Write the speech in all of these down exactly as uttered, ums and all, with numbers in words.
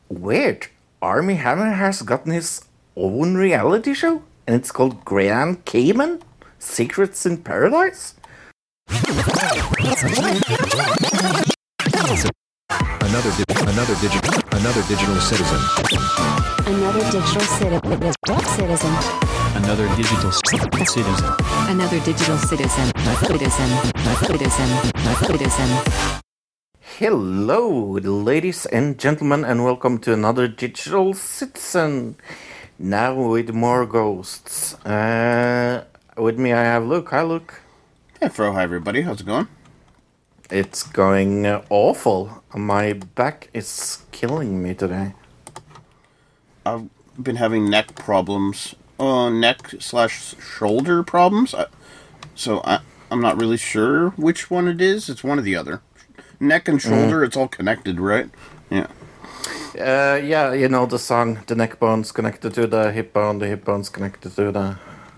Weird. Army Hammer has gotten his own reality show, and it's called Grand Cayman Secrets in Paradise? Another di- another digital another digital citizen. Another digital citi- citizen. Another digital c- citizen. Another digital citizen. Citizen. Citizen. Citizen. Hello, ladies and gentlemen, and welcome to another Digital Citizen. Now with more ghosts. Uh, with me I have Luke. Hi, Luke. Hey, Fro. Hi, everybody. How's it going? It's going uh, awful. My back is killing me today. I've been having neck problems. Uh, neck slash shoulder problems. I, so I, I'm not really sure which one it is. It's one or the other. Neck and shoulder, mm. It's all connected, right? Yeah. Uh, yeah, you know the song, the neck bone's connected to the hip bone, the hip bone's connected to the...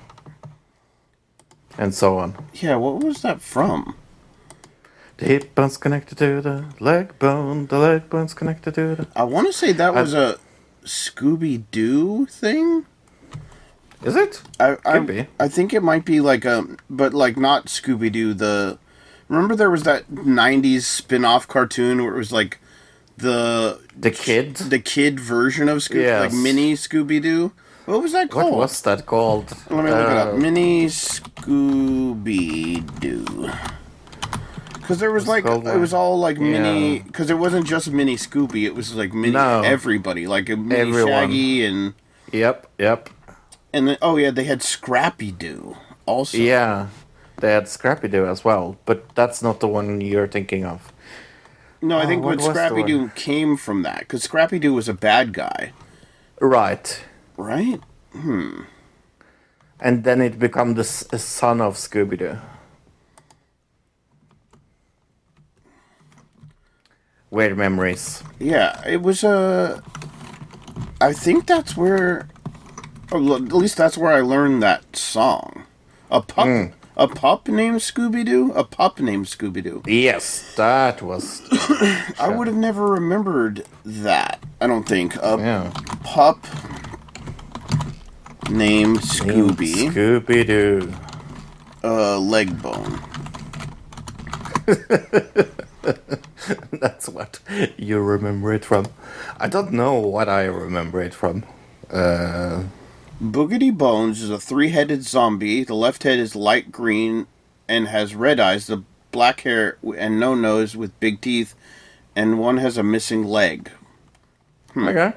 and so on. Yeah, what was that from? The hip bone's connected to the leg bone, the leg bone's connected to the... I want to say that was I... a Scooby-Doo thing? Is it? I, I, Could be. I think it might be like a... But like not Scooby-Doo, the... Remember there was that nineties spin-off cartoon where it was like the... The kid? The kid version of Scooby... Yes. Like mini Scooby-Doo? What was that called? What was that called? Let me look uh, it up. Mini Scooby-Doo. Because there was like... It was all like mini... Because it wasn't just mini Scooby. It was like mini No. everybody. Like a mini Everyone. Shaggy and... Yep, yep. And then... Oh yeah, they had Scrappy-Doo also. Yeah. They had Scrappy-Doo as well, but that's not the one you're thinking of. No, I Oh, think what what was the Scrappy-Doo one? came from that. Because Scrappy-Doo was a bad guy. Right. Right? Hmm. And then it became the s- son of Scooby-Doo. Weird memories. Yeah, it was a... I think that's where... Or at least that's where I learned that song. A pup... Mm. A pup named Scooby-Doo? A pup named Scooby-Doo. Yes, that was... I would have never remembered that. I don't think. A Yeah. pup named Scooby. Scooby-Doo. Uh, leg bone. That's what you remember it from. I don't know what I remember it from. Uh... Boogity Bones is a three-headed zombie. The left head is light green and has red eyes. The black hair and no nose with big teeth. And one has a missing leg. Hmm. Okay.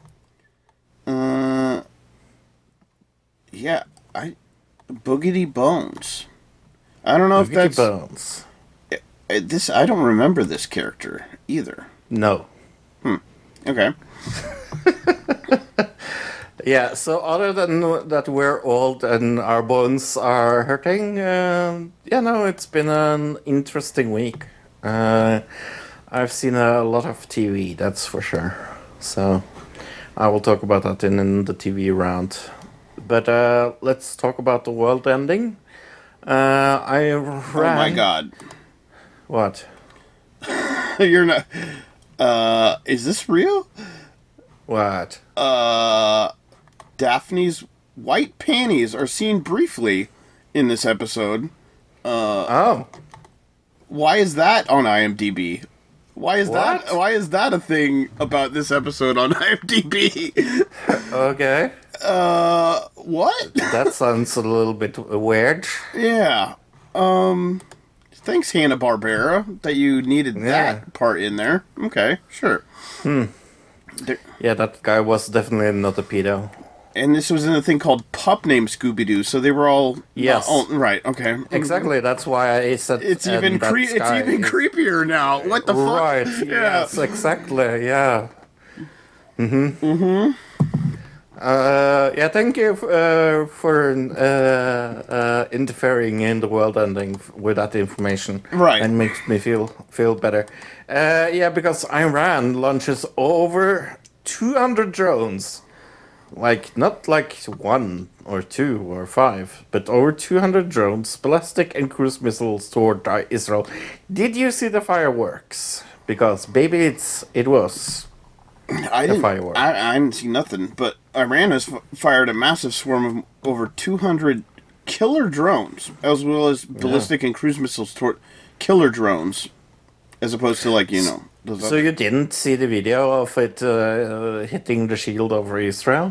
Uh... Yeah, I... Boogity Bones. I don't know Boogity if that's... Bones. Uh, This I don't remember this character either. No. Hmm. Okay. Yeah, so other than that we're old and our bones are hurting, uh, yeah, no, it's been an interesting week. Uh, I've seen a lot of T V, that's for sure. So I will talk about that in, in the T V round. But uh, let's talk about the world ending. Uh, I ran... Oh my god. What? You're not... Uh, is this real? What? Uh... Daphne's white panties are seen briefly in this episode. Uh, oh. Why is that on IMDb? Why is What? that? Why is that a thing about this episode on IMDb? Okay. Uh, what? That sounds a little bit weird. Yeah. Um, thanks, Hanna-Barbera, that you needed Yeah. that part in there. Okay, sure. Hmm. There, Yeah, that guy was definitely not a pedo. and this was in a thing called Pup Named Scooby-Doo, so they were all... Yes. Oh, right, okay. Exactly, that's why I said... It's and even that cre- It's guy even is- creepier now. What the fuck? Right, Yeah. yes, exactly, yeah. Mm-hmm. Mm-hmm. Uh, yeah, thank you f- uh, for uh, uh, interfering in the world ending f- with that information. Right. And makes me feel feel better. Uh, yeah, because Iran launches over two hundred drones. Like, not like one or two or five, but over two hundred drones, ballistic and cruise missiles toward uh, Israel. Did you see the fireworks? Because, baby, it's it was. I didn't. firework. I, I didn't see nothing. But Iran has f- fired a massive swarm of over two hundred killer drones, as well as ballistic and cruise missiles toward killer drones, as opposed to like you know. Those So other- you didn't see the video of it uh, hitting the shield over Israel?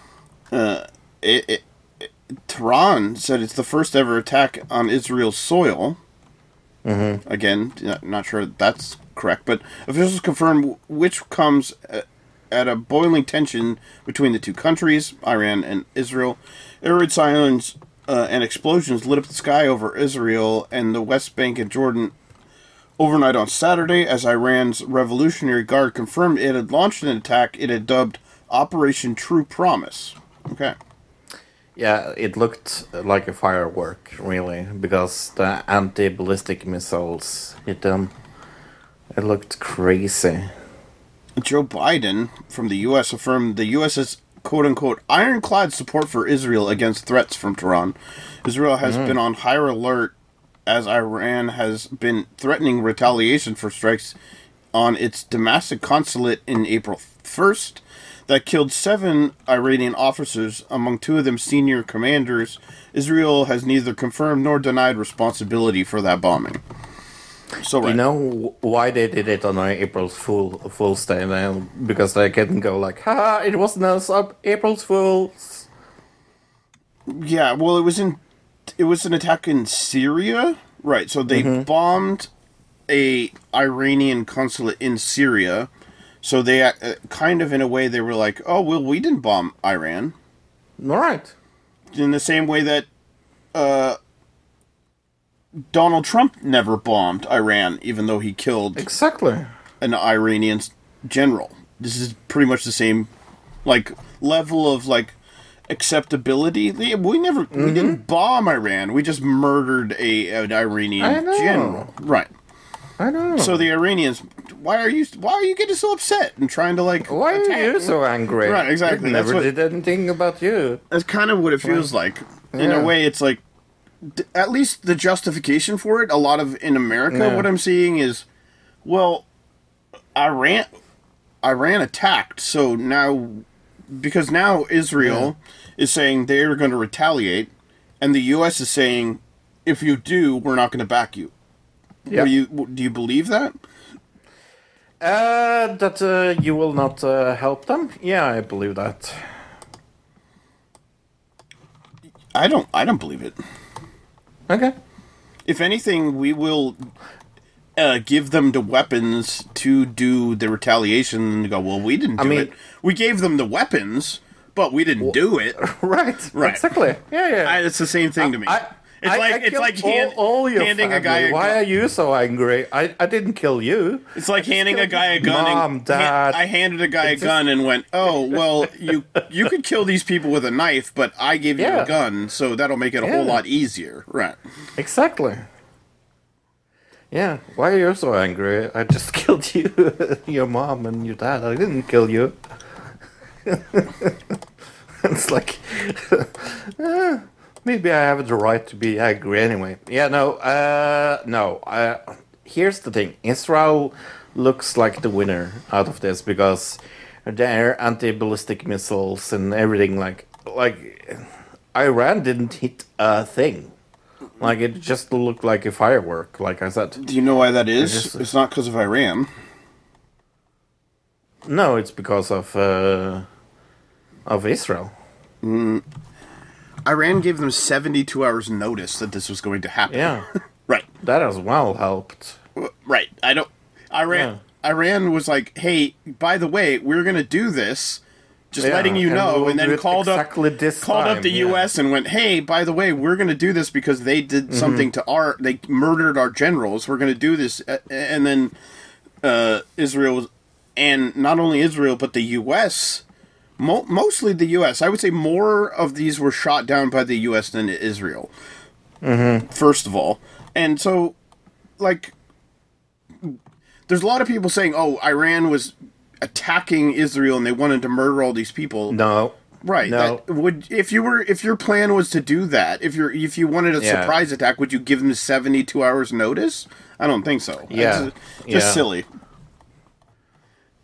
it, it, it, Tehran said it's the first ever attack on Israel's soil. Mm-hmm. Again, not- not sure that's correct, but officials confirm which comes uh, at a boiling tension between the two countries, Iran and Israel. Air raid sirens uh, and explosions lit up the sky over Israel and the West Bank and Jordan overnight on Saturday, as Iran's Revolutionary Guard confirmed it had launched an attack it had dubbed Operation True Promise. Okay. Yeah, it looked like a firework, really, because the anti-ballistic missiles hit them. It looked crazy. Joe Biden from the U S affirmed the US's quote-unquote ironclad support for Israel against threats from Tehran. Israel has been on higher alert as Iran has been threatening retaliation for strikes on its Damascus consulate in April first that killed seven Iranian officers, among two of them senior commanders. Israel has neither confirmed nor denied responsibility for that bombing. So right. You know why they did it on April Fool Fool's Day? Then? Because they can go like, ha! It wasn't us, up April's Fools. Yeah, well, it was in it was an attack in Syria, right? So they mm-hmm. bombed a Iranian consulate in Syria. So they uh, kind of, in a way, they were like, "Oh, well, we didn't bomb Iran." All right. In the same way that uh, Donald Trump never bombed Iran, even though he killed exactly an Iranian general. This is pretty much the same, like, level of like acceptability. We never, mm-hmm. we didn't bomb Iran. We just murdered a an Iranian general, right? I know. So the Iranians, why are you why are you getting so upset and trying to like? Why attack? are you so angry? Right, exactly. I never what, did anything about you. That's kind of what it feels right. like. In yeah. a way, it's like at least the justification for it. A lot of in America, yeah. what I'm seeing is, well, Iran, Iran attacked, so now because now Israel yeah. is saying they're going to retaliate, and the U S is saying, if you do, we're not going to back you. Yep. Do you do you believe that? Uh, that uh, you will not uh, help them? Yeah, I believe that. I don't. I don't believe it. Okay. If anything, we will uh, give them the weapons to do the retaliation and go, well, we didn't do I mean, it. We gave them the weapons, but we didn't well, do it. Right. Right. Exactly. Yeah, yeah. I, it's the same thing I, to me. I, It's I, like I it's like hand, all, all your handing family. a guy a Why gun. are you so angry? I, I didn't kill you. It's like handing a guy a gun. Mom, and Dad. Ha- I handed a guy a gun and went, "Oh, well, you you could kill these people with a knife, but I gave you yeah. a gun, so that'll make it a yeah. whole lot easier." Right. Exactly. Yeah. Why are you so angry? I just killed you, your mom and your dad. I didn't kill you. It's like. eh. Maybe I have the right to be angry anyway. Yeah, no, uh, no. Uh, here's the thing. Israel looks like the winner out of this because their anti-ballistic missiles and everything, like, like Iran didn't hit a thing. Like, it just looked like a firework, like I said. Do you know why that is? Just, it's not because of Iran. No, it's because of, uh, of Israel. Mm. Iran gave them seventy-two hours notice that this was going to happen. Yeah. Right. That as well helped. Right. I don't... Iran yeah. Iran was like, hey, by the way, we're going to do this, just yeah, letting you and know, we'll and then called exactly up this called time, up the yeah. U S and went, hey, by the way, we're going to do this because they did mm-hmm. something to our... They murdered our generals. We're going to do this. And then uh, Israel... And not only Israel, but the U S... Mo- mostly the U S. I would say more of these were shot down by the U S than Israel. Mm-hmm. First of all. And so, like, there's a lot of people saying, oh, Iran was attacking Israel and they wanted to murder all these people. No. Right. No. That would if you were if your plan was to do that, if you're if you wanted a yeah. surprise attack, would you give them seventy-two hours notice? I don't think so. Yeah. It's just yeah. silly.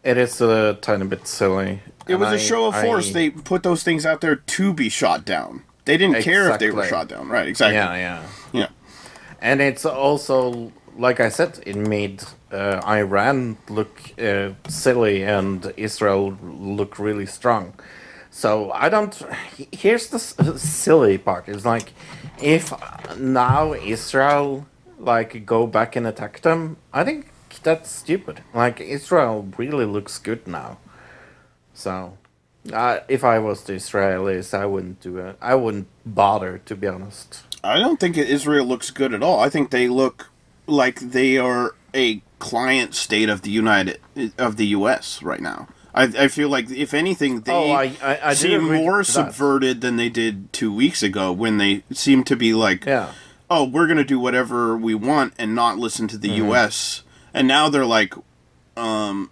It is a tiny bit silly. It And was a I- show of force. I- They put those things out there to be shot down. They didn't care if they were Exactly. shot down. Right, exactly. Yeah, yeah. Yeah. And it's also, like I said, it made uh, Iran look uh, silly and Israel look really strong. So I don't. Here's the s- silly part. It's like if now Israel like go back and attack them, I think that's stupid. Like Israel really looks good now. So uh, if I was the Israelis, I wouldn't do it. I wouldn't bother, to be honest. I don't think Israel looks good at all. I think they look like they are a client state of the United of the U S right now. I, I feel like if anything, they Oh, I- I- I did seem agree more to that. subverted than they did two weeks ago when they seem to be like, Yeah. oh, we're going to do whatever we want and not listen to the Mm-hmm. U S. And now they're like, um,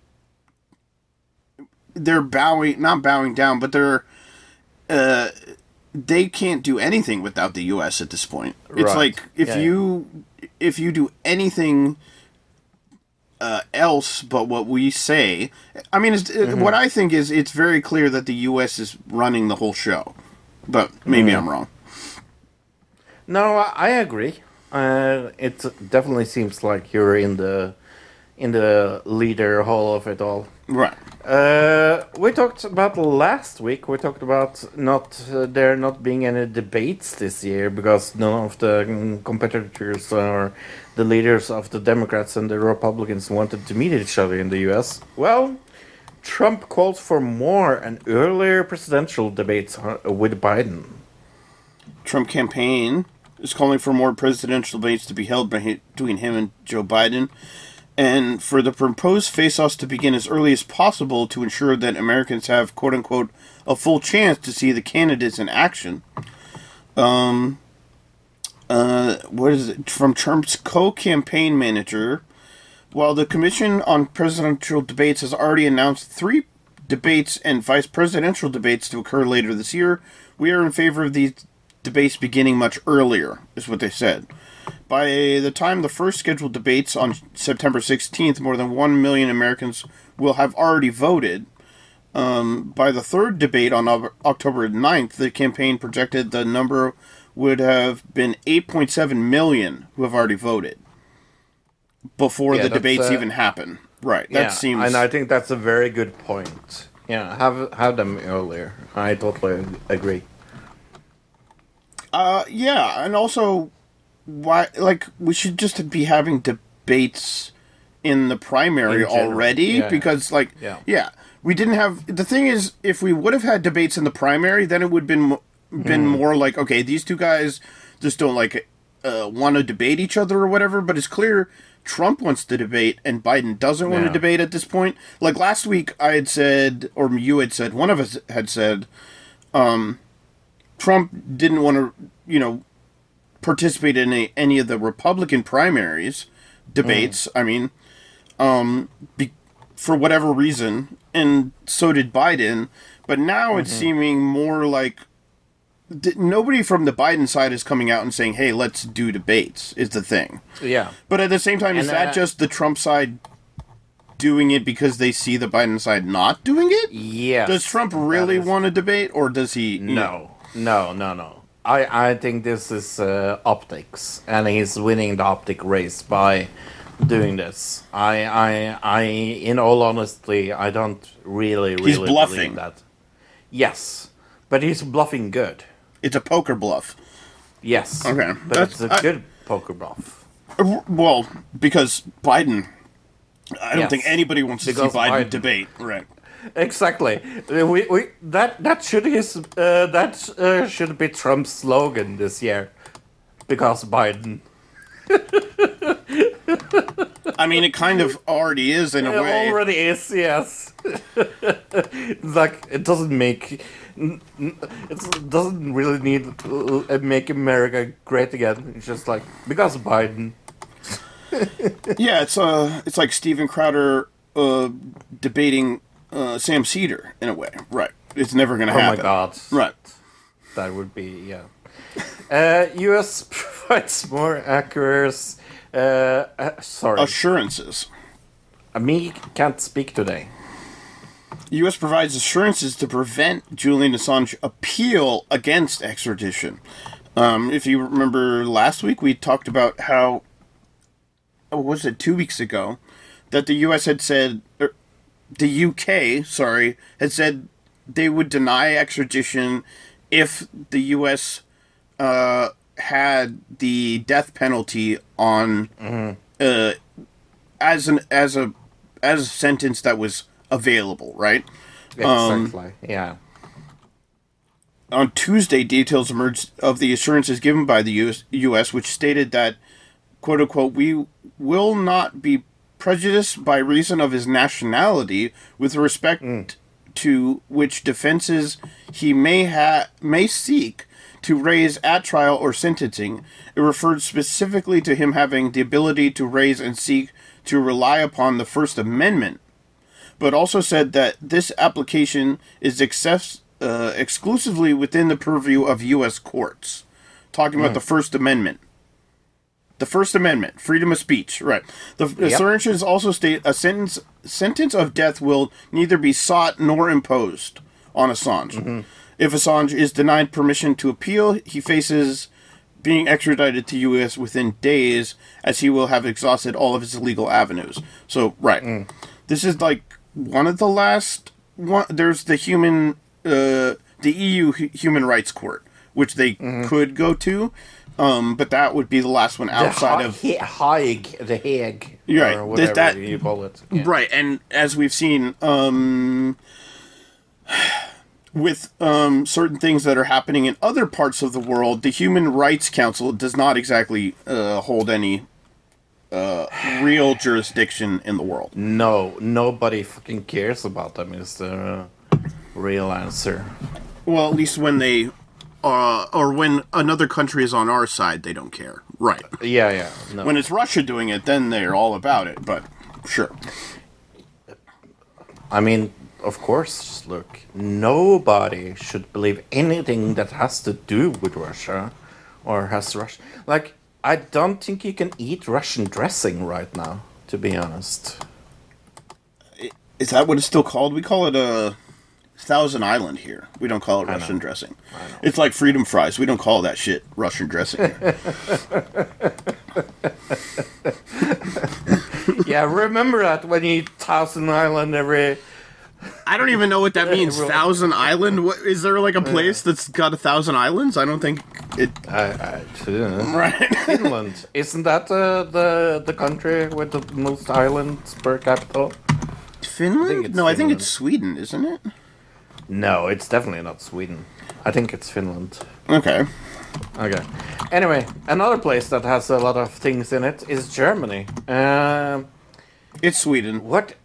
they're bowing, not bowing down, but they're, uh, they can't do anything without the U S at this point. It's Right. like if Yeah, you if you do anything uh, else but what we say, I mean, it's, Mm-hmm. what I think is it's very clear that the U S is running the whole show. But maybe Mm. I'm wrong. No, I, I agree. Uh, it definitely seems like you're in the in the leader hall of it all. Right. Uh, we talked about last week. We talked about not uh, there not being any debates this year because none of the mm, competitors or the leaders of the Democrats and the Republicans wanted to meet each other in the U S. Well, Trump called for more and earlier presidential debates uh, with Biden. Trump campaign is calling for more presidential debates to be held by- between him and Joe Biden, and for the proposed face-offs to begin as early as possible to ensure that Americans have, quote-unquote, a full chance to see the candidates in action. Um, uh, what is it? From Trump's co-campaign manager, while the Commission on Presidential Debates has already announced three debates and vice presidential debates to occur later this year, we are in favor of these debates beginning much earlier, is what they said. By the time the first scheduled debates on September sixteenth, more than one million Americans will have already voted. Um, by the third debate on Oc- October ninth, the campaign projected the number would have been eight point seven million who have already voted before Yeah, the that's, debates uh, even happen. Right. That Yeah, seems... and I think that's a very good point. Yeah, have have them earlier. I totally agree. Uh, yeah, and also, why? Like, we should just be having debates in the primary In general, already yeah. because, like, Yeah. yeah, we didn't have. The thing is, if we would have had debates in the primary, then it would have been mo- been Hmm. more like, okay, these two guys just don't like uh, want to debate each other or whatever. But it's clear Trump wants to debate and Biden doesn't want to Yeah. debate at this point. Like last week, I had said, or you had said, one of us had said, Trump didn't want to, you know, participate in any, any of the Republican primaries debates. I mean, um, be, for whatever reason, and so did Biden. But now it's seeming more like d- nobody from the Biden side is coming out and saying, "Hey, let's do debates." Is the thing. Yeah. But at the same time, is And, that uh, just the Trump side doing it because they see the Biden side not doing it? Yes. Does Trump really that is- want to debate, or does he? you know- No, no, no, no. I, I think this is uh, optics, and he's winning the optic race by doing this. I, I, I, in all honesty, I don't really, really He's bluffing. believe that. Yes, but he's bluffing good. It's a poker bluff. Yes. Okay, But that's- it's a I- good poker bluff. Uh, Well, because Biden, I don't Yes. think anybody wants to Because see Biden, Biden. debate. Right. Exactly. Uh, We, we, that, that should his, uh, that uh, should be Trump's slogan this year. Because Biden. I mean, it kind of already is in a It way. already is, yes. It's like it doesn't make n- n- it doesn't really need to uh, make America great again. It's just like because Biden. Yeah, it's uh, it's like Steven Crowder uh, debating uh, Sam Cedar in a way. Right. It's never going to Oh happen. my God. Right. That would be yeah. Uh, U S provides more accurate. Uh, uh, sorry. Assurances. me can't speak today. U S provides assurances to prevent Julian Assange appeal against extradition. Um, if you remember last week, we talked about how, what was it, two weeks ago, that the U S had said, er, the U K, sorry, had said they would deny extradition if the U S uh, had the death penalty on Mm-hmm. uh, as an as a as a sentence that was available, right? Um, Exactly. yeah. On Tuesday, details emerged of the assurances given by the U S, U S, which stated that, quote unquote, we will not be prejudiced by reason of his nationality with respect mm. to which defenses he may ha- may seek to raise at trial or sentencing. It referred specifically to him having the ability to raise and seek to rely upon the First Amendment, but also said that this application is access- uh, exclusively within the purview of U S courts. Talking mm. about the First Amendment. The First Amendment, freedom of speech, right. The yep. assurances also state a sentence sentence of death will neither be sought nor imposed on Assange. Mm-hmm. If Assange is denied permission to appeal, he faces being extradited to U S within days, as he will have exhausted all of his legal avenues. So, right. Mm. This is like one of the last... One, there's the human... Uh, the E U Human Rights Court, which they mm-hmm. could go to, um, but that would be the last one outside the of... Hague, the Hague, right, or whatever that, you call it. Yeah. Right, and as we've seen... Um, with um, certain things that are happening in other parts of the world, the Human Rights Council does not exactly uh, hold any uh, real jurisdiction in the world. No, nobody fucking cares about them is the uh, real answer. Well, at least when they, uh, or when another country is on our side, they don't care. Right. Yeah, yeah. No. When it's Russia doing it, then they're all about it, but sure. I mean... Of course, look, nobody should believe anything that has to do with Russia or has Russia. Like, I don't think you can eat Russian dressing right now, to be honest. Is that what it's still called? We call it a Thousand Island here. We don't call it Russian dressing. It's like freedom fries. We don't call that shit Russian dressing here. Yeah, remember that when you eat Thousand Island every... I don't even know what that means. Thousand Island? What, is there like a place that's got a thousand islands? I don't think it. I, I uh, right. Finland, isn't that uh, the the country with the most islands per capita? Finland? I no, Finland. I think it's Sweden, isn't it? No, it's definitely not Sweden. I think it's Finland. Okay. Okay. Anyway, another place that has a lot of things in it is Germany. Uh, it's Sweden. What?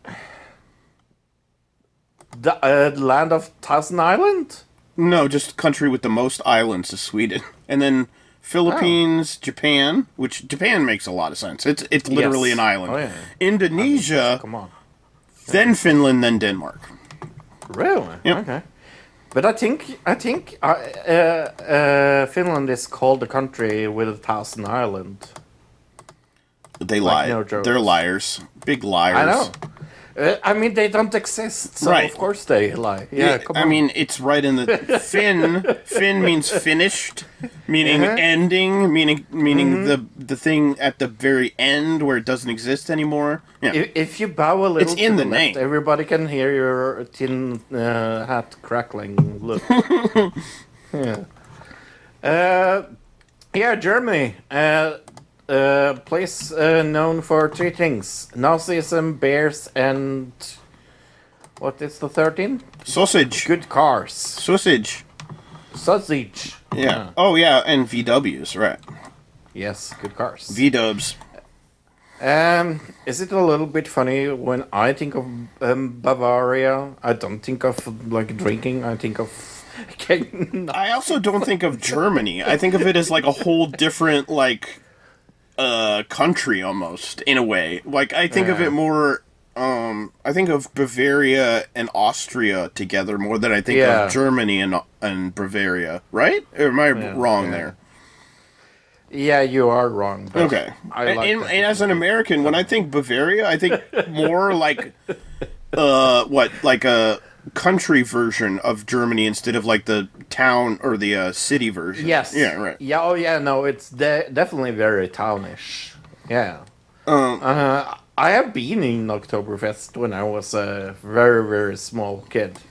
The uh, land of Thousand Island? No, just country with the most islands is Sweden. And then Philippines, oh. Japan, which Japan makes a lot of sense. It's it's literally yes. an island. Oh, yeah. Indonesia, I mean, come on. Then Finland, then Denmark. Really? Yep. Okay. But I think I think uh, uh, uh, Finland is called the country with a thousand island. They lie. Like, no They're liars. Big liars. I know. Uh, I mean, they don't exist, so right. of course they lie. Yeah, yeah come I on. mean, it's right in the... Fin, fin means finished, meaning uh-huh. ending, meaning meaning mm-hmm. the the thing at the very end where it doesn't exist anymore. Yeah. If, if you bow a little it's in to the, the left, name. Everybody can hear your tin uh, hat crackling. Look. yeah. Uh, yeah, Germany. Uh, Uh, place uh, known for three things: Nazism, bears, and what is the thirteen? Sausage. Good cars. Sausage. Sausage. Yeah. yeah. Oh yeah, and V Ws, right? Yes, good cars. V Dubs. Um, is it a little bit funny when I think of um, Bavaria? I don't think of like drinking. I think of. I also don't think of Germany. I think of it as like a whole different like. Uh, country almost in a way. Like I think yeah. of it more. Um, I think of Bavaria and Austria together more than I think yeah. of Germany and and Bavaria. Right? Or am I yeah, wrong yeah. there? Yeah, you are wrong. But Okay. I and, like and, that. and as an American, when I think Bavaria, I think more like uh what like a country version of Germany instead of like the town or the uh, city version. Yes. Yeah. Right. Yeah. Oh, yeah. No, it's de- definitely very townish. Yeah. Um. Uh, I have been in Oktoberfest when I was a very, very small kid.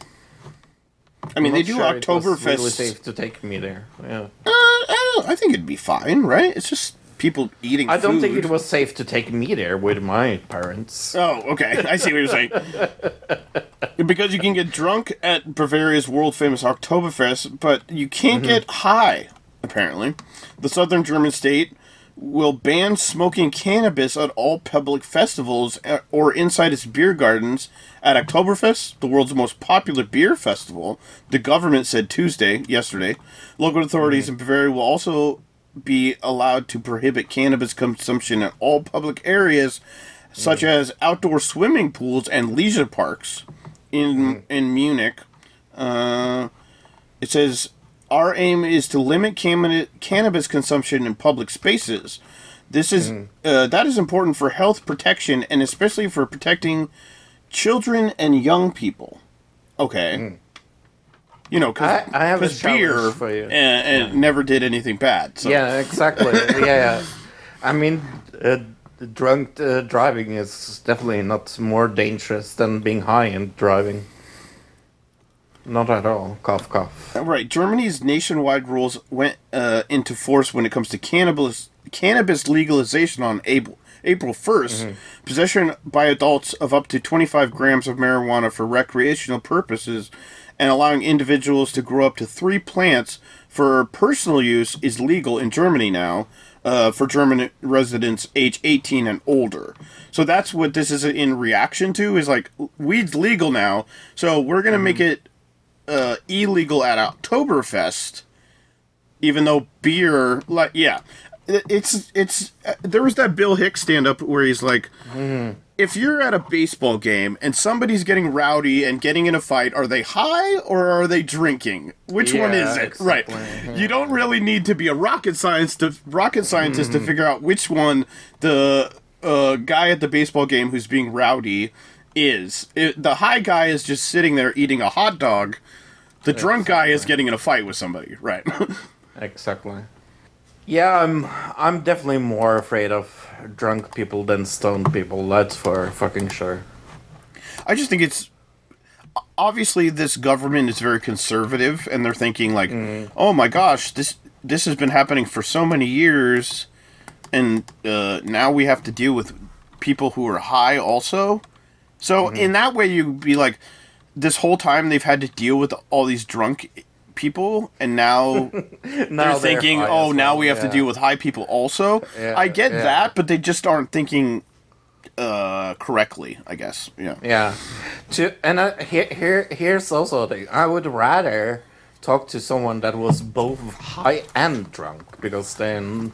I mean, I'm they not do sure it was Oktoberfest. really safe to take me there. Yeah. Uh, I don't. I think it'd be fine, right? It's just people eating. I don't food. think it was safe to take me there with my parents. Oh, okay. I see what you're saying. Because you can get drunk at Bavaria's world famous Oktoberfest, but you can't Mm-hmm. get high. Apparently, the southern German state will ban smoking cannabis at all public festivals uh, or inside its beer gardens. At Oktoberfest, the world's most popular beer festival, the government said Tuesday, yesterday, local authorities Mm-hmm. in Bavaria will also be allowed to prohibit cannabis consumption at all public areas, such Mm-hmm. as outdoor swimming pools and leisure parks in Mm-hmm. in Munich. Uh, it says, our aim is to limit cam- cannabis consumption in public spaces. This is Mm-hmm. uh, that is important for health protection and especially for protecting children and young people. Okay. You know, because I- I have a challenge beer for you. and, and never did anything bad. So. Yeah, exactly. yeah, yeah. I mean, uh, drunk uh, driving is definitely not more dangerous than being high and driving. Not at all. Cough, cough. Right. Germany's nationwide rules went uh, into force when it comes to cannabis cannabis legalization on April April first. Mm-hmm. Possession by adults of up to twenty-five grams of marijuana for recreational purposes and allowing individuals to grow up to three plants for personal use is legal in Germany now. Uh, for German residents age eighteen and older. So that's what this is in reaction to, is like, weed's legal now, so we're going to make it uh, illegal at Oktoberfest, even though beer, like, yeah. It's, it's, uh, there was that Bill Hicks stand-up where he's like, if you're at a baseball game and somebody's getting rowdy and getting in a fight, are they high or are they drinking? Which one Yeah, is it? exactly. Right. You don't really need to be a rocket science to rocket scientist to figure out which one the uh, guy at the baseball game who's being rowdy is. It, the high guy is just sitting there eating a hot dog. The drunk guy is getting in a fight with somebody. Right. Exactly. Yeah, I'm. I'm definitely more afraid of drunk people than stoned people. That's for fucking sure. I just think it's obviously this government is very conservative, and they're thinking like, "Oh my gosh, this this has been happening for so many years, and uh, now we have to deal with people who are high also." So in that way, you'd be like, this whole time they've had to deal with all these drunk people, and now Now they're thinking, high "Oh, as now well, we have to yeah. deal with high people also." Yeah, I get yeah. that, but they just aren't thinking uh, correctly, I guess. Yeah. Yeah. To and I, here, here, here's also the thing. I would rather talk to someone that was both high and drunk, because then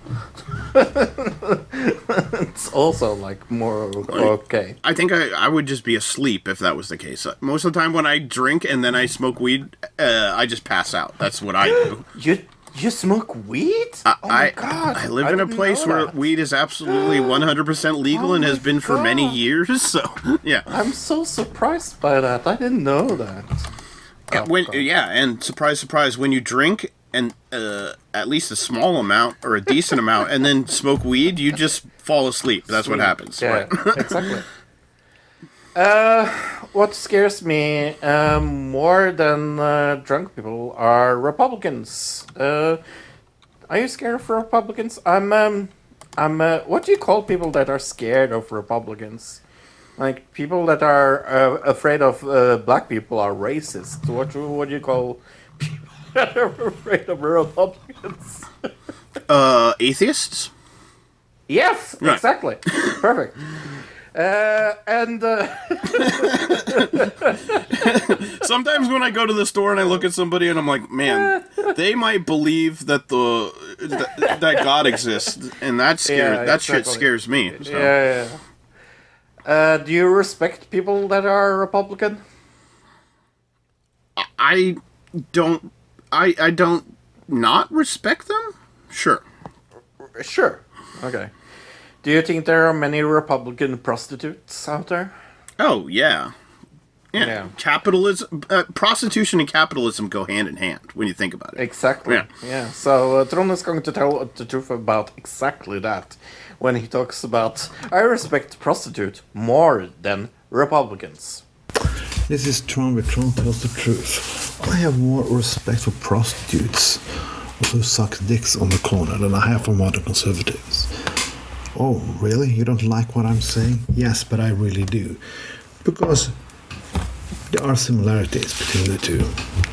it's also like more okay. I think I, I would just be asleep if that was the case. Most of the time when I drink and then I smoke weed, uh, I just pass out. That's what I do. You you smoke weed? I, oh my I, god! I live in a didn't place know where that. weed is absolutely one hundred percent legal Oh and has my been for many God. years. So, yeah. I'm so surprised by that. I didn't know that. Yeah, Oh, when, God. yeah, and surprise, surprise, when you drink and uh, at least a small amount or a decent amount and then smoke weed, you just fall asleep. That's what happens. Yeah, Right? exactly. Uh, what scares me um, more than uh, drunk people are Republicans. Uh, are you scared of Republicans? I'm. Um, I'm. Uh, what do you call people that are scared of Republicans? Like people that are uh, afraid of uh, black people are racist. What do what do you call people that are afraid of Republicans? Uh, atheists? Yes, Right. exactly. Perfect. Uh, and uh, Sometimes when I go to the store and I look at somebody and I'm like, man, they might believe that the that, that God exists, and that scares Yeah, that shit exactly. scares me. So. yeah, yeah. Uh, do you respect people that are Republican? I don't. I I don't not respect them. Sure. Sure. Okay. Do you think there are many Republican prostitutes out there? Oh, yeah. Yeah. Yeah. Capitalism, uh, prostitution and capitalism go hand in hand when you think about it. Exactly. Yeah. Yeah. So uh, Trond is going to tell the truth about exactly that when he talks about I respect prostitute more than Republicans. This is Tron, where Tron tells the truth. I have more respect for prostitutes who suck dicks on the corner than I have for modern conservatives. Oh, really? You don't like what I'm saying? Yes, but I really do. Because there are similarities between the two.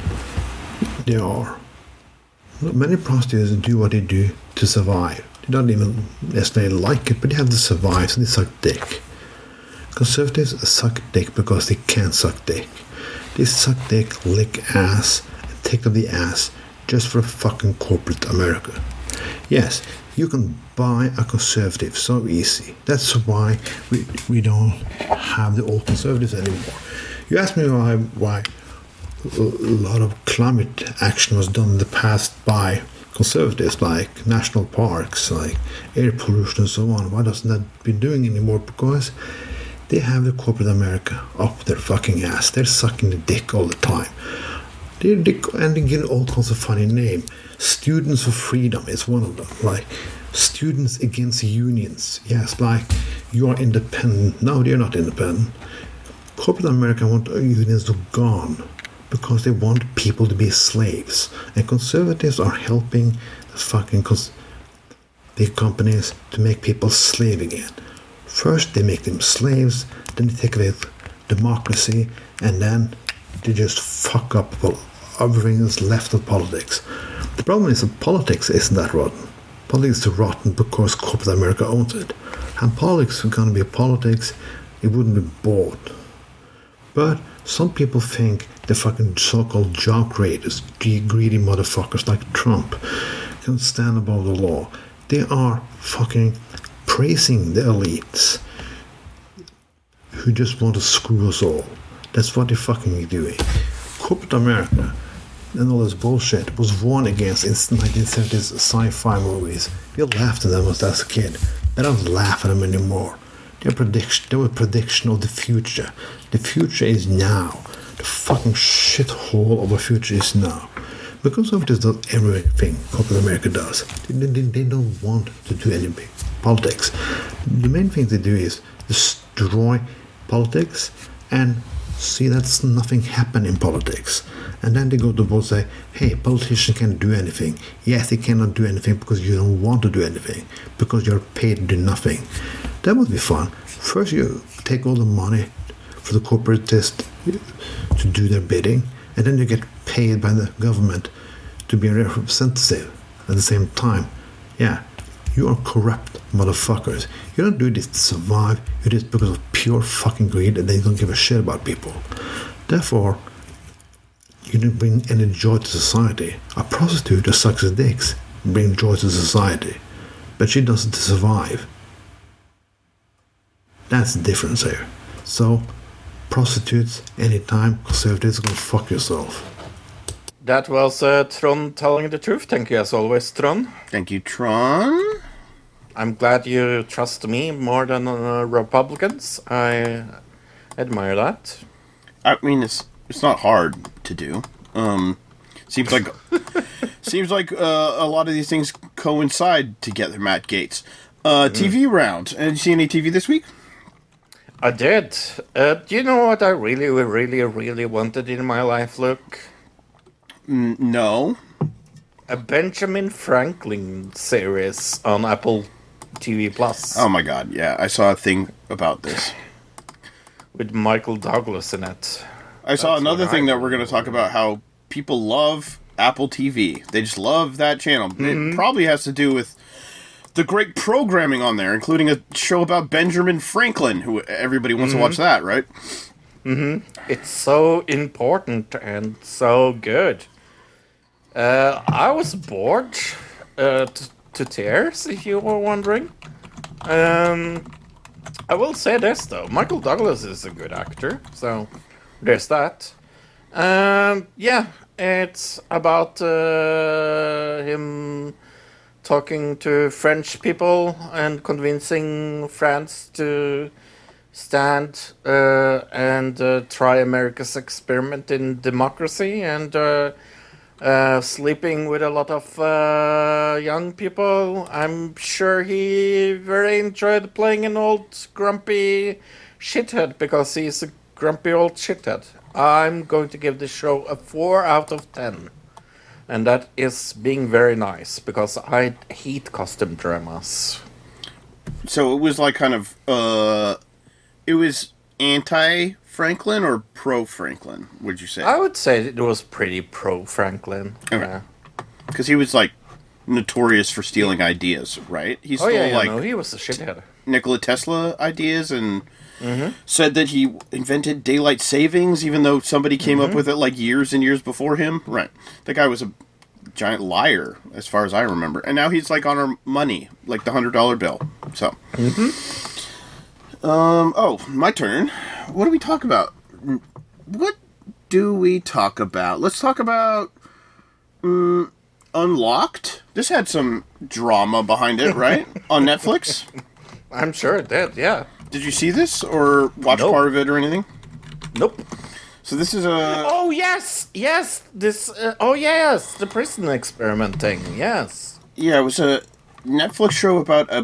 There are. Many prostitutes do what they do to survive. They don't even necessarily like it, but they have to survive, so they suck dick. Conservatives suck dick because they can't suck dick. They suck dick, lick ass, and take up the ass just for fucking corporate America. Yes, you can buy a conservative so easy. That's why we we don't have the old conservatives anymore. You asked me why why a lot of climate action was done in the past by conservatives, like national parks, like air pollution and so on. Why doesn't that be doing anymore? Because they have the corporate America up their fucking ass. They're sucking the dick all the time. They're, they and they get all kinds of funny names. Students for Freedom is one of them. Like Students Against Unions. Yes, like you are independent. No, they're not independent. Corporate America want unions to gone because they want people to be slaves. And conservatives are helping the fucking cons- the companies to make people slave again. First they make them slaves, then they take away democracy, and then they just fuck up everything that's left of politics. The problem is that politics isn't that rotten. Politics is rotten because corporate America owns it. And politics is going to be politics, it wouldn't be bought. But some people think the fucking so-called job creators, greedy motherfuckers like Trump, can stand above the law. They are fucking praising the elites who just want to screw us all. That's what they're fucking doing. Corporate America and all this bullshit was warned against in nineteen seventies sci-fi movies. We laughed at them as a kid. I don't laugh at them anymore. They're prediction. They were prediction of the future. The future is now. The fucking shithole of a future is now. Because of this, does everything corporate America does. They, they, they don't want to do anything. Politics. The main thing they do is destroy politics and see that nothing happen in politics. And then they go to both and say, hey, politicians can't do anything. Yes, they cannot do anything because you don't want to do anything. Because you're paid to do nothing. That would be fun. First you take all the money for the corporatists to do their bidding, and then you get paid by the government to be a representative at the same time. Yeah, you are corrupt motherfuckers. You don't do this to survive, you do this because of pure fucking greed and they don't give a shit about people. Therefore, you don't bring any joy to society. A prostitute who sucks his dicks brings joy to society, but she does it to survive. That's the difference here. So, prostitutes, anytime, conservatives, go fuck yourself. That was uh, Tron telling the truth. Thank you as always, Tron. Thank you, Tron. I'm glad you trust me more than uh, Republicans. I admire that. I mean, it's it's not hard to do. Um, seems like seems like uh, a lot of these things coincide together. Matt Gaetz, uh, mm. T V round. Uh, did you see any T V this week? I did. Uh, do you know what I really, really, really wanted in my life, Luke? Mm, no. A Benjamin Franklin series on Apple T V Plus. Oh my god, yeah. I saw a thing about this. With Michael Douglas in it. I saw That's another thing I that we're going to talk about, how people love Apple T V. They just love that channel. Mm-hmm. It probably has to do with the great programming on there, including a show about Benjamin Franklin, who everybody wants mm-hmm. to watch that, right? Mm-hmm. It's so important and so good. Uh, I was bored uh, t- to tears, if you were wondering. Um, I will say this, though. Michael Douglas is a good actor, so there's that. Um, yeah, it's about uh, him talking to French people and convincing France to stand uh, and uh, try America's experiment in democracy, and uh, uh, sleeping with a lot of uh, young people. I'm sure he very enjoyed playing an old grumpy shithead, because he's a grumpy old shithead. I'm going to give this show a four out of ten. And that is being very nice, because I hate costume dramas. So it was like kind of, uh, it was anti-Franklin or pro-Franklin, would you say? I would say it was pretty pro-Franklin. Okay. Yeah. Because he was, like, notorious for stealing ideas, right? He Oh, stole, yeah, yeah, like, no, he was a shithead. Nikola Tesla ideas and said that he invented daylight savings, even though somebody came up with it, like, years and years before him. Right. The guy was a giant liar, as far as I remember. And now he's, like, on our money, like the one hundred dollar bill. So. Um, oh, my turn. What do we talk about? What do we talk about? Let's talk about um, Unlocked. This had some drama behind it, right? On Netflix. I'm sure it did, yeah. Did you see this or watch Nope. part of it or anything? Nope. So this is a... Oh, yes, yes, this, uh, oh, yes, the prison experiment thing, yes. Yeah, it was a Netflix show about a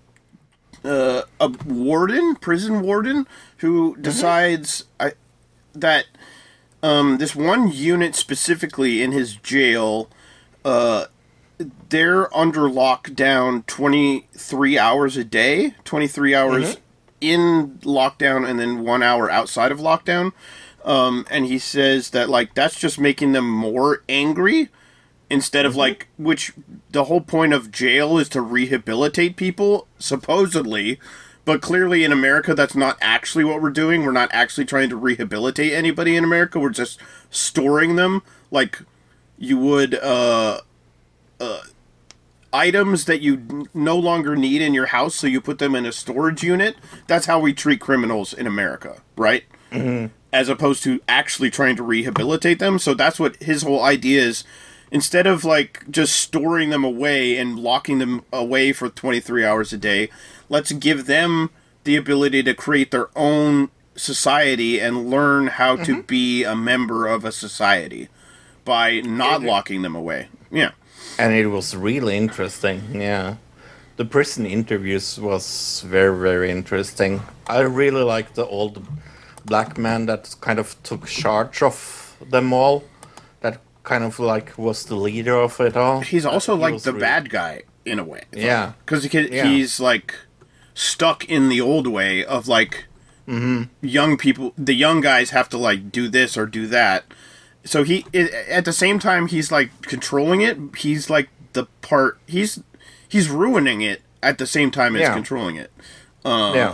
uh, a warden, prison warden, who decides I, that um, this one unit specifically in his jail, uh, they're under lockdown twenty-three hours a day, twenty-three hours in lockdown and then one hour outside of lockdown. Um, and he says that, like, that's just making them more angry. Instead of, like, which the whole point of jail is to rehabilitate people, supposedly. But clearly in America, that's not actually what we're doing. We're not actually trying to rehabilitate anybody in America. We're just storing them like you would uh, uh, items that you n- no longer need in your house, so you put them in a storage unit. That's how we treat criminals in America, right? Mm-hmm. As opposed to actually trying to rehabilitate them. So that's what his whole idea is. Instead of, like, just storing them away and locking them away for twenty-three hours a day, let's give them the ability to create their own society and learn how mm-hmm. to be a member of a society by not mm-hmm. locking them away. Yeah. And it was really interesting, yeah. The prison interviews was very, very interesting. I really liked the old black man that kind of took charge of them all. Kind of like was the leader of it all. He's also he like the really... bad guy in a way. Yeah. Because he yeah. he's like stuck in the old way of like mm-hmm. young people. The young guys have to like do this or do that. So he, it, at the same time, he's like controlling it. He's like the part, he's, he's ruining it at the same time as yeah. controlling it. Uh, yeah.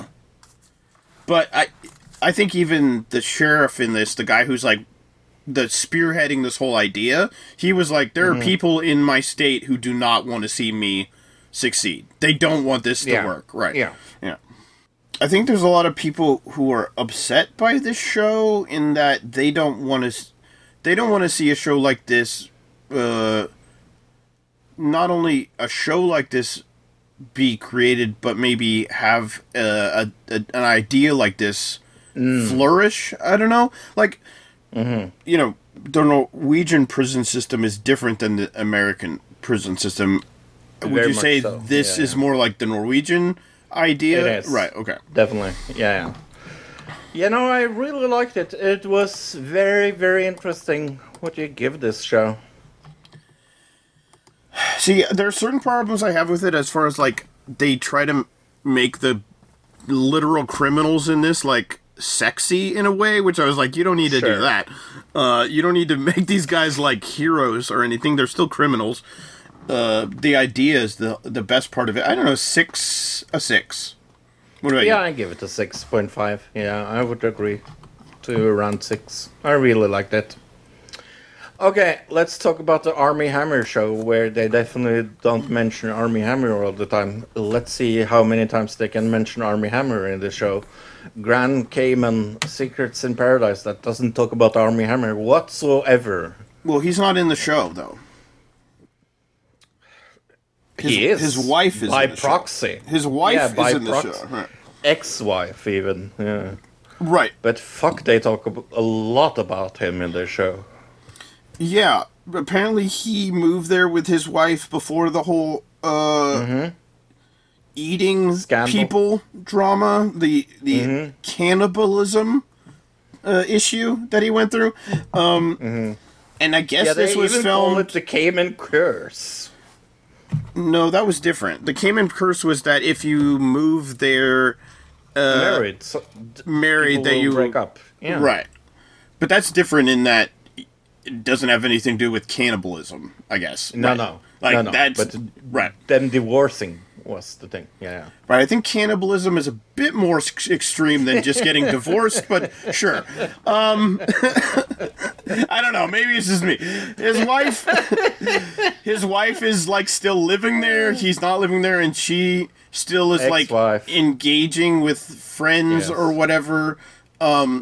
But I, I think even the sheriff in this, the guy who's like, the spearheading this whole idea, he was like, there mm-hmm. are people in my state who do not want to see me succeed. They don't want this to yeah. work. Right. Yeah. Yeah. I think there's a lot of people who are upset by this show in that they don't want to, they don't want to see a show like this, uh, not only a show like this be created, but maybe have a, a, a an idea like this mm. flourish. I don't know. Like, Mm-hmm. you know, the Norwegian prison system is different than the American prison system. Very Would you much say so. this yeah, is yeah. more like the Norwegian idea? It is. Right, okay. Definitely, yeah, yeah. You know, I really liked it. It was very, very interesting. What do you give this show? See, there are certain problems I have with it as far as, like, they try to m- make the literal criminals in this, like, sexy in a way, which I was like, you don't need to sure. do that. Uh, you don't need to make these guys like heroes or anything. They're still criminals. Uh, the idea is the the best part of it. I don't know, six a six. What about yeah, you? I give it a six point five. Yeah, I would agree to around six. I really liked it. Okay, let's talk about the Army Hammer show, where they definitely don't mention Army Hammer all the time. Let's see how many times they can mention Army Hammer in the show. Grand Cayman Secrets in Paradise that doesn't talk about Army Hammer whatsoever. Well, he's not in the show, though. His his, he is. his wife is by in the proxy. show. His wife Yeah, is by in the proxy. show. Right. Ex-wife, even. Yeah. Right. But fuck, they talk ab- a lot about him in their show. Yeah. Apparently, he moved there with his wife before the whole uh, eating Scandal. people drama, the the cannibalism uh, issue that he went through. Um, And I guess Yeah, they this was even call filmed. it the Cayman Curse. No, that was different. The Cayman Curse was that if you move there Married. So, d- married, people that will you break up. Yeah. Right. But that's different in that it doesn't have anything to do with cannibalism, I guess. No, Right. no. Like, no, no. that's... But right. then divorcing was the thing. Yeah. Right, I think cannibalism is a bit more ex- extreme than just getting divorced, but sure. Um, I don't know, maybe it's just me. His wife... his wife is, like, still living there. He's not living there, and she still is, like, Ex-wife. engaging with friends Yes. or whatever. Um,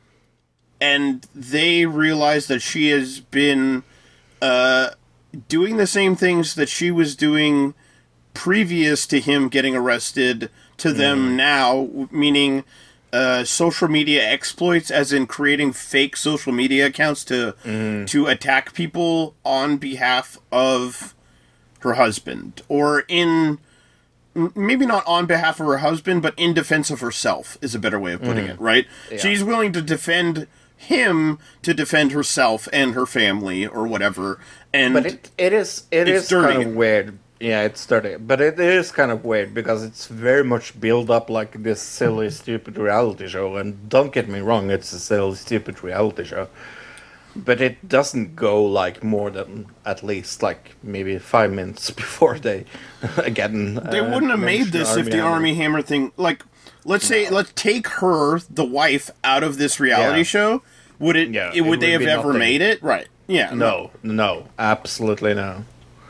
and they realize that she has been uh, doing the same things that she was doing previous to him getting arrested to them now, meaning uh, social media exploits, as in creating fake social media accounts to to attack people on behalf of her husband, or in m- maybe not on behalf of her husband, but in defense of herself is a better way of putting it, right? She's willing to defend him to defend herself and her family or whatever, and But it it is it It's is dirty. kind of weird. Yeah, it's dirty. But it is kind of weird because it's very much built up like this silly, stupid reality show. And don't get me wrong, it's a silly, stupid reality show. But it doesn't go like more than at least like maybe five minutes before they again. They uh, wouldn't have made mention this if the Hammer. Army Hammer thing, like, let's say, let's take her, the wife, out of this reality Yeah. show. Would it? Yeah, it, it would would they have be ever nothing. made it? Right. Yeah. No, no, absolutely no.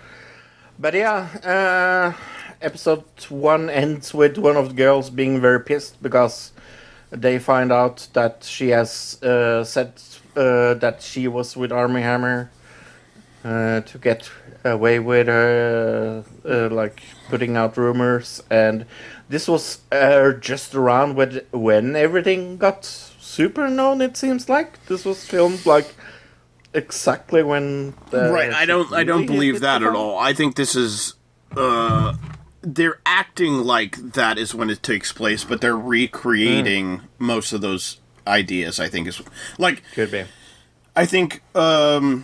But yeah, uh, episode one ends with one of the girls being very pissed because they find out that she has uh, said uh, that she was with Army Hammer uh, to get away with her, uh, like putting out rumors, and this was uh, just around when when everything got super known. It seems like this was filmed like exactly when the Right. I don't. I don't really believe hit that the at fan. all. I think this is. Uh, they're acting like that is when it takes place, but they're recreating most of those ideas. I think is like. Could be. I think um,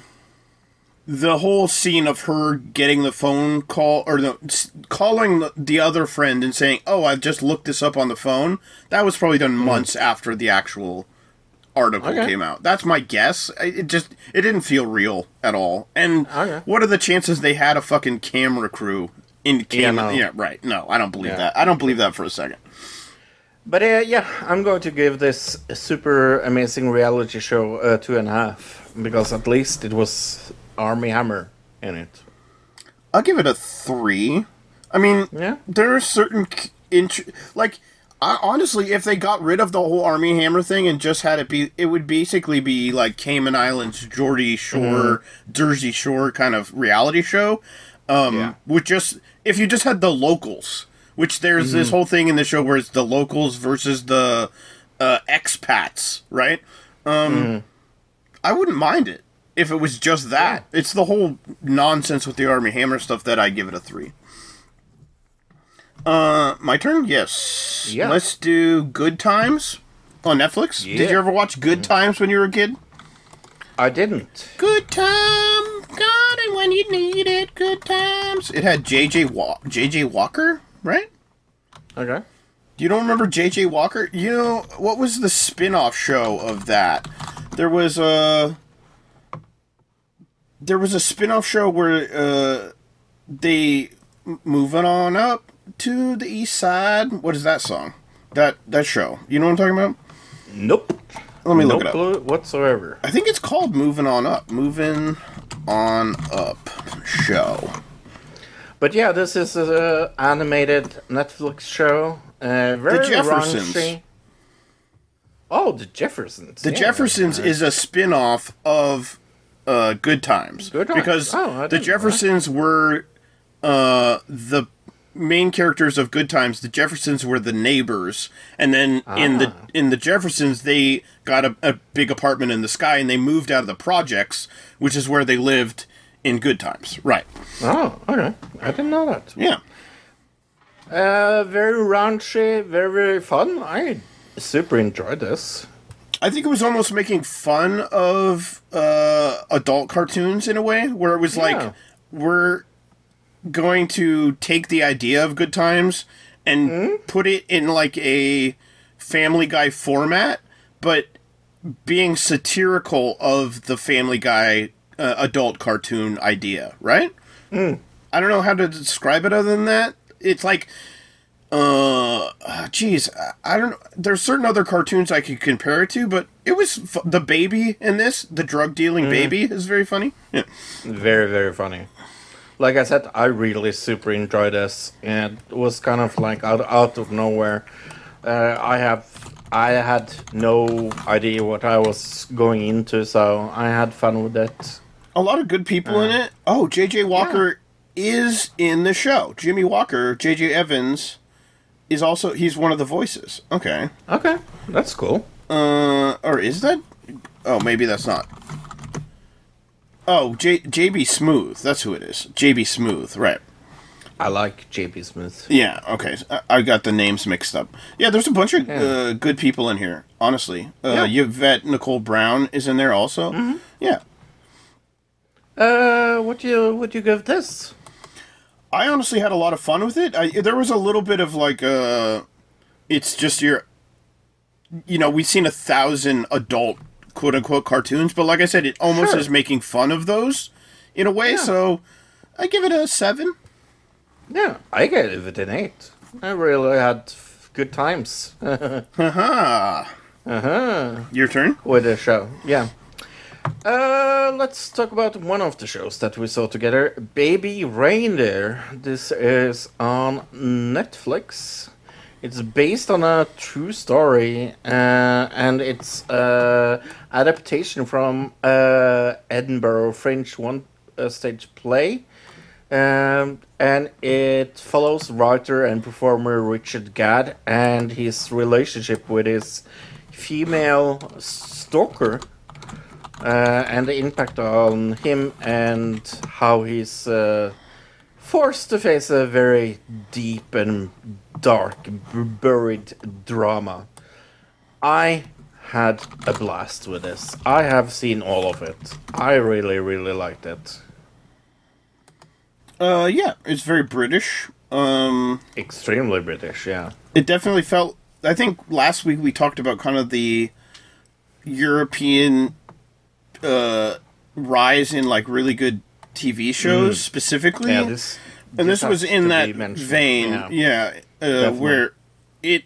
the whole scene of her getting the phone call, or no, s- calling the, the other friend and saying, "Oh, I've just looked this up on the phone," that was probably done months after the actual article Okay. came out. That's my guess. I- It just it didn't feel real at all. And Okay. what are the chances they had a fucking camera crew in camera? no. Yeah, right. No, I don't believe Yeah. that. I don't believe that for a second. But uh, yeah, I'm going to give this super amazing reality show uh, two and a half because at least it was Army Hammer in it. I'll give it a three. I mean, Yeah. there are certain k- int- like I, honestly, if they got rid of the whole Army Hammer thing and just had it be, it would basically be like Cayman Islands, Geordie Shore, Jersey Shore kind of reality show. Um, Yeah. with just if you just had the locals, which there's this whole thing in the show where it's the locals versus the uh, expats, right? Um, I wouldn't mind it if it was just that. It's the whole nonsense with the Army Hammer stuff that I give it a three. Uh, my turn? Yes. Yeah. Let's do Good Times on Netflix. Did Yeah. you ever watch Good Times when you were a kid? I didn't. Good time, got it when you need it. Good times. It had J J Wa- J J Walker, right? Okay. You don't remember J J Walker? You know, what was the spin-off show of that? There was a... There was a spin-off show where uh, they... Moving on up to the east side. What is that song? That that show. You know what I'm talking about? Nope. Let me no look it up. clue whatsoever. I think it's called Moving On Up. Moving On Up show. But yeah, this is a animated Netflix show. Uh, very The Jeffersons. raunchy. Oh, the Jeffersons. The yeah. Jeffersons is a spin-off of uh, Good Times. Good Times. Because Oh, I the didn't know Jeffersons were uh, the main characters of Good Times, the Jeffersons, were the neighbors, and then in the in the Jeffersons, they got a, a big apartment in the sky, and they moved out of the projects, which is where they lived in Good Times. Right. Oh, okay. I didn't know that. Yeah. Uh, very raunchy, very, very fun. I super enjoyed this. I think it was almost making fun of uh, adult cartoons in a way, where it was Yeah. like, we're going to take the idea of Good Times and Mm-hmm. put it in like a Family Guy format, but being satirical of the Family Guy uh, adult cartoon idea, right? Mm. I don't know how to describe it other than that. It's like, uh, geez, I don't know. There's certain other cartoons I could compare it to, but it was f- the baby in this, the drug dealing baby, is very funny. Yeah. Very, very funny. Like I said, I really super enjoyed this. And it was kind of like out, out of nowhere. Uh, I have, I had no idea what I was going into, so I had fun with it. A lot of good people in it. Oh, J J Walker is in the show. Jimmy Walker, J J Evans, is also, he's one of the voices. Okay. Okay, that's cool. Uh, or is that? Oh, maybe that's not. Oh, J JB Smooth. That's who it is. J B Smooth, right. I like J P Smith. Yeah, okay. I, I got the names mixed up. Yeah, there's a bunch of Yeah. uh, good people in here, honestly. Uh, Yeah. Yvette Nicole Brown is in there also. Mm-hmm. Yeah. Uh, what do you what do you give this? I honestly had a lot of fun with it. I, there was a little bit of like, uh, it's just your, you know, we've seen a thousand adult quote unquote cartoons, but like I said, it almost Sure. is making fun of those in a way. Yeah. So I give it a seven. Yeah, I gave it an eight. I really had f- good times Haha. uh-huh. Your turn. with the show. Yeah. Uh, let's talk about one of the shows that we saw together, Baby Reindeer. This is on Netflix. It's based on a true story, uh, and it's uh, adaptation from uh, Edinburgh Fringe one uh, stage play. Um, and it follows writer and performer Richard Gadd and his relationship with his female stalker, uh, and the impact on him and how he's uh, forced to face a very deep and dark, b- buried drama. I had a blast with this. I have seen all of it. I really, really liked it. Uh, yeah, it's very British. Um, Extremely British, yeah. it definitely felt. I think last week we talked about kind of the European uh, rise in like really good T V shows specifically. Yeah, this and this has was in to that be mentioned. vein, Yeah. yeah, uh, Definitely. where it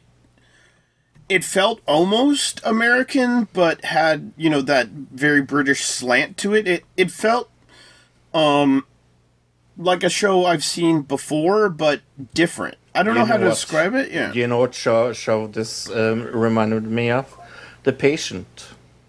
it felt almost American, but had you know that very British slant to it. It it felt um like a show I've seen before, but different. I don't You know how know to what? describe it. Yeah, Do you know what show, show this um, reminded me of? The Patient.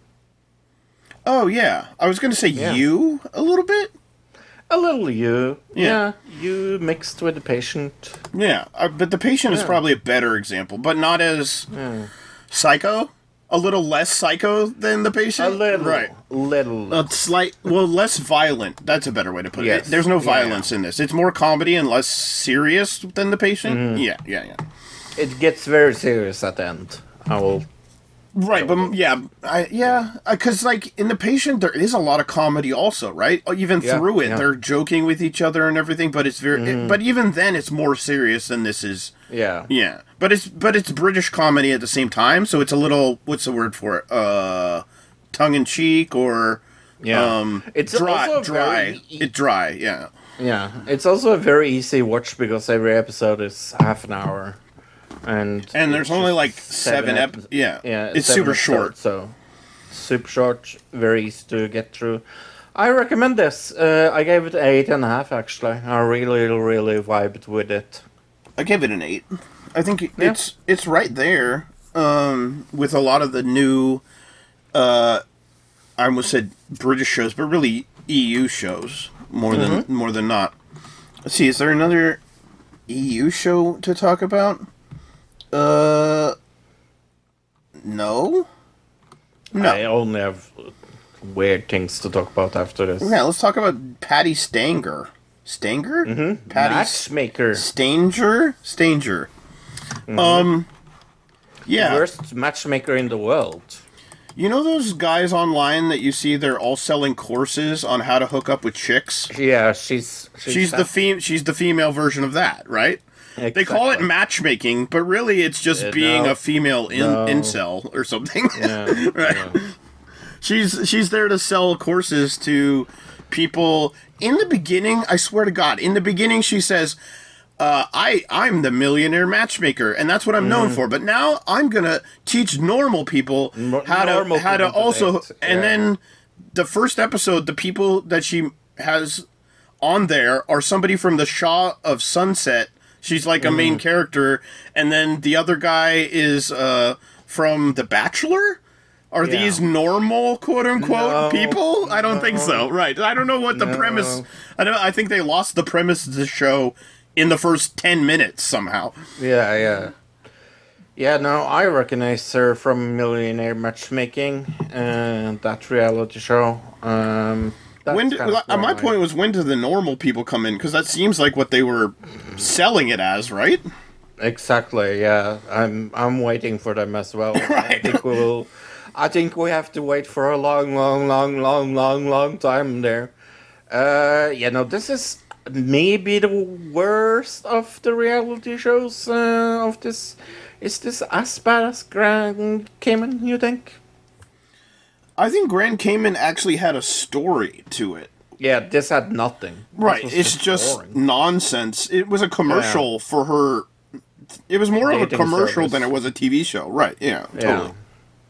oh yeah. I was gonna say Yeah. you a little bit. A little you. Yeah. Yeah, you mixed with The Patient. Yeah, uh, but The Patient is Yeah. probably a better example, but not as psycho. A little less psycho than The Patient. A little. right? Little. A slight, well, less violent. That's a better way to put Yes. it. There's no Yeah. violence in this. It's more comedy and less serious than The Patient. Mm-hmm. Yeah, yeah, yeah. It gets very serious at the end. I will. Right, but yeah, I, yeah, because like in The Patient, there is a lot of comedy also, right? Even Yeah, through it, yeah. they're joking with each other and everything. But it's very, it- but even then, it's more serious than this is. Yeah. Yeah, but it's but it's British comedy at the same time, so it's a little what's the word for it? Uh, tongue in cheek or Yeah. um, It's dry, also dry. very e- It dry, yeah. Yeah. It's also a very easy watch because every episode is half an hour. And And there's it's only just like seven, ep. epi- Yeah, Yeah, it's seven super short. episodes, so super short, very easy to get through. I recommend this. Uh, I gave it eight and a half actually. I really, really vibed with it. I gave it an eight. I think it's it's right there um, with a lot of the new. Uh, I almost said British shows, but really E U shows more than more than not. Let's see, is there another E U show to talk about? Uh, no. No. I only have weird things to talk about after this. Yeah, let's talk about Patty Stanger. Stanger? Mm-hmm. Patty Matchmaker. Stanger? Stanger. Mm-hmm. Um, yeah. Worst matchmaker in the world. You know those guys online that you see? They're all selling courses on how to hook up with chicks. Yeah, she's she's, she's the fem- she's the female version of that, right? Exactly. They call it matchmaking, but really it's just uh, being no, a female in- no. incel or something. Yeah, right? Yeah. She's she's there to sell courses to people. In the beginning, I swear to God, in the beginning she says, Uh, I, I'm the millionaire matchmaker, and that's what I'm known mm. for. But now I'm going to teach normal people how normal to how to also... Date. And yeah. then the first episode, the people that she has on there are somebody from the Shah of Sunset. She's like a mm. main character. And then the other guy is uh, from The Bachelor? Are yeah. these normal, quote-unquote, no, people? I don't no. think so. Right. I don't know what the no. premise... I don't. I think they lost the premise of the show in the first ten minutes, somehow. Yeah, yeah. Yeah, no, I recognize her from Millionaire Matchmaking, and that reality show. Um, when do, uh, my point was, when do the normal people come in? Because that seems like what they were selling it as, right? Exactly, yeah. I'm I'm waiting for them as well. Right. I think we will... I think we have to wait for a long, long, long, long, long, long time there. Uh, yeah, no, this is maybe the worst of the reality shows uh, of this. Is this as bad as Grand Cayman, you think? I think Grand Cayman actually had a story to it. Yeah, this had nothing. Right, it's just, just nonsense. It was a commercial yeah. for her. It was more Dating of a commercial service. Than it was a T V show. Right, yeah, totally. Yeah.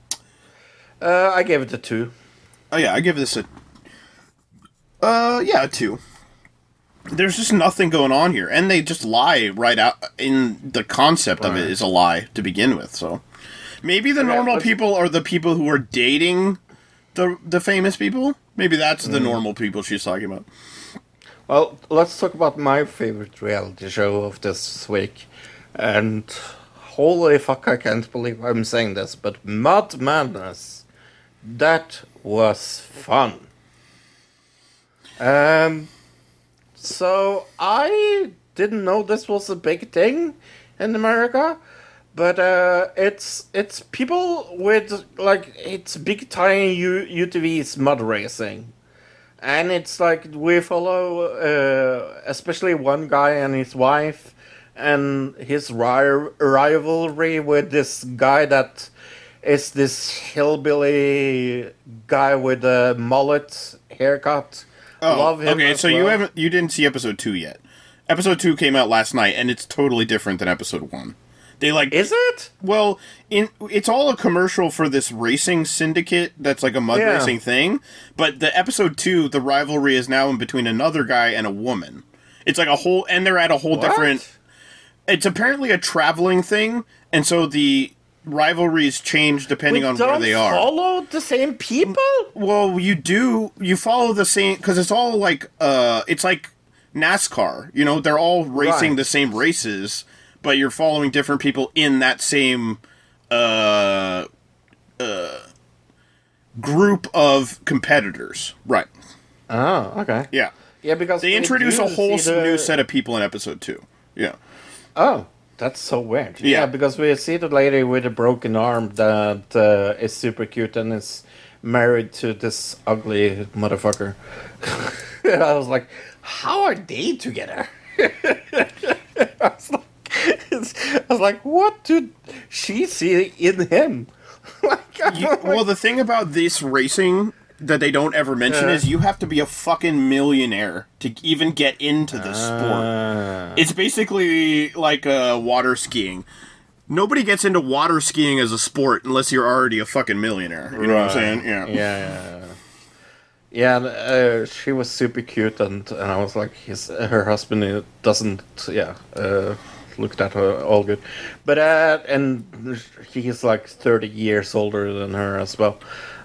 Uh, I gave it a two. Oh yeah, I give this a... Uh, yeah, a two. There's just nothing going on here. And they just lie right out. In the concept right. of it is a lie to begin with, so... Maybe the normal yeah, people are the people who are dating the the famous people? Maybe that's mm. the normal people she's talking about. Well, let's talk about my favorite reality show of this week. And... holy fuck, I can't believe I'm saying this, but Mud Madness... That was fun. Um, so I didn't know this was a big thing in America, but uh, it's it's people with like it's big time U- UTVs mud racing, and it's like we follow uh, especially one guy and his wife, and his ri- rivalry with this guy that. Is this hillbilly guy with a mullet haircut? Oh, Love him. Okay, so well. you haven't you didn't see episode two yet. Episode two came out last night, and it's totally different than episode one. They like is it? Well, in it's all a commercial for this racing syndicate that's like a mud yeah. racing thing. But the episode two, the rivalry is now in between another guy and a woman. It's like a whole, and they're at a whole what? different. It's apparently a traveling thing, and so the. Rivalries change depending we on where they are. Follow the same people? Well, you do. You follow the same because it's all like uh, it's like NASCAR. You know, they're all racing right. the same races, but you're following different people in that same uh, uh, group of competitors. Right. Oh, okay. Yeah. Yeah, because they introduce a whole the... new set of people in episode two. Yeah. Oh. That's so weird. Yeah. yeah, because we see the lady with a broken arm that uh, is super cute and is married to this ugly motherfucker. And I was like, how are they together? I, was like, I was like, what did she see in him? like, you, well, the thing about this racing that they don't ever mention uh, is you have to be a fucking millionaire to even get into the uh, sport. It's basically like uh, water skiing. Nobody gets into water skiing as a sport unless you're already a fucking millionaire. You right. know what I'm saying? Yeah. Yeah. Yeah. yeah uh, she was super cute, and, and I was like, his her husband doesn't. Yeah. Uh, looked at her all good, but uh, and he's like thirty years older than her as well.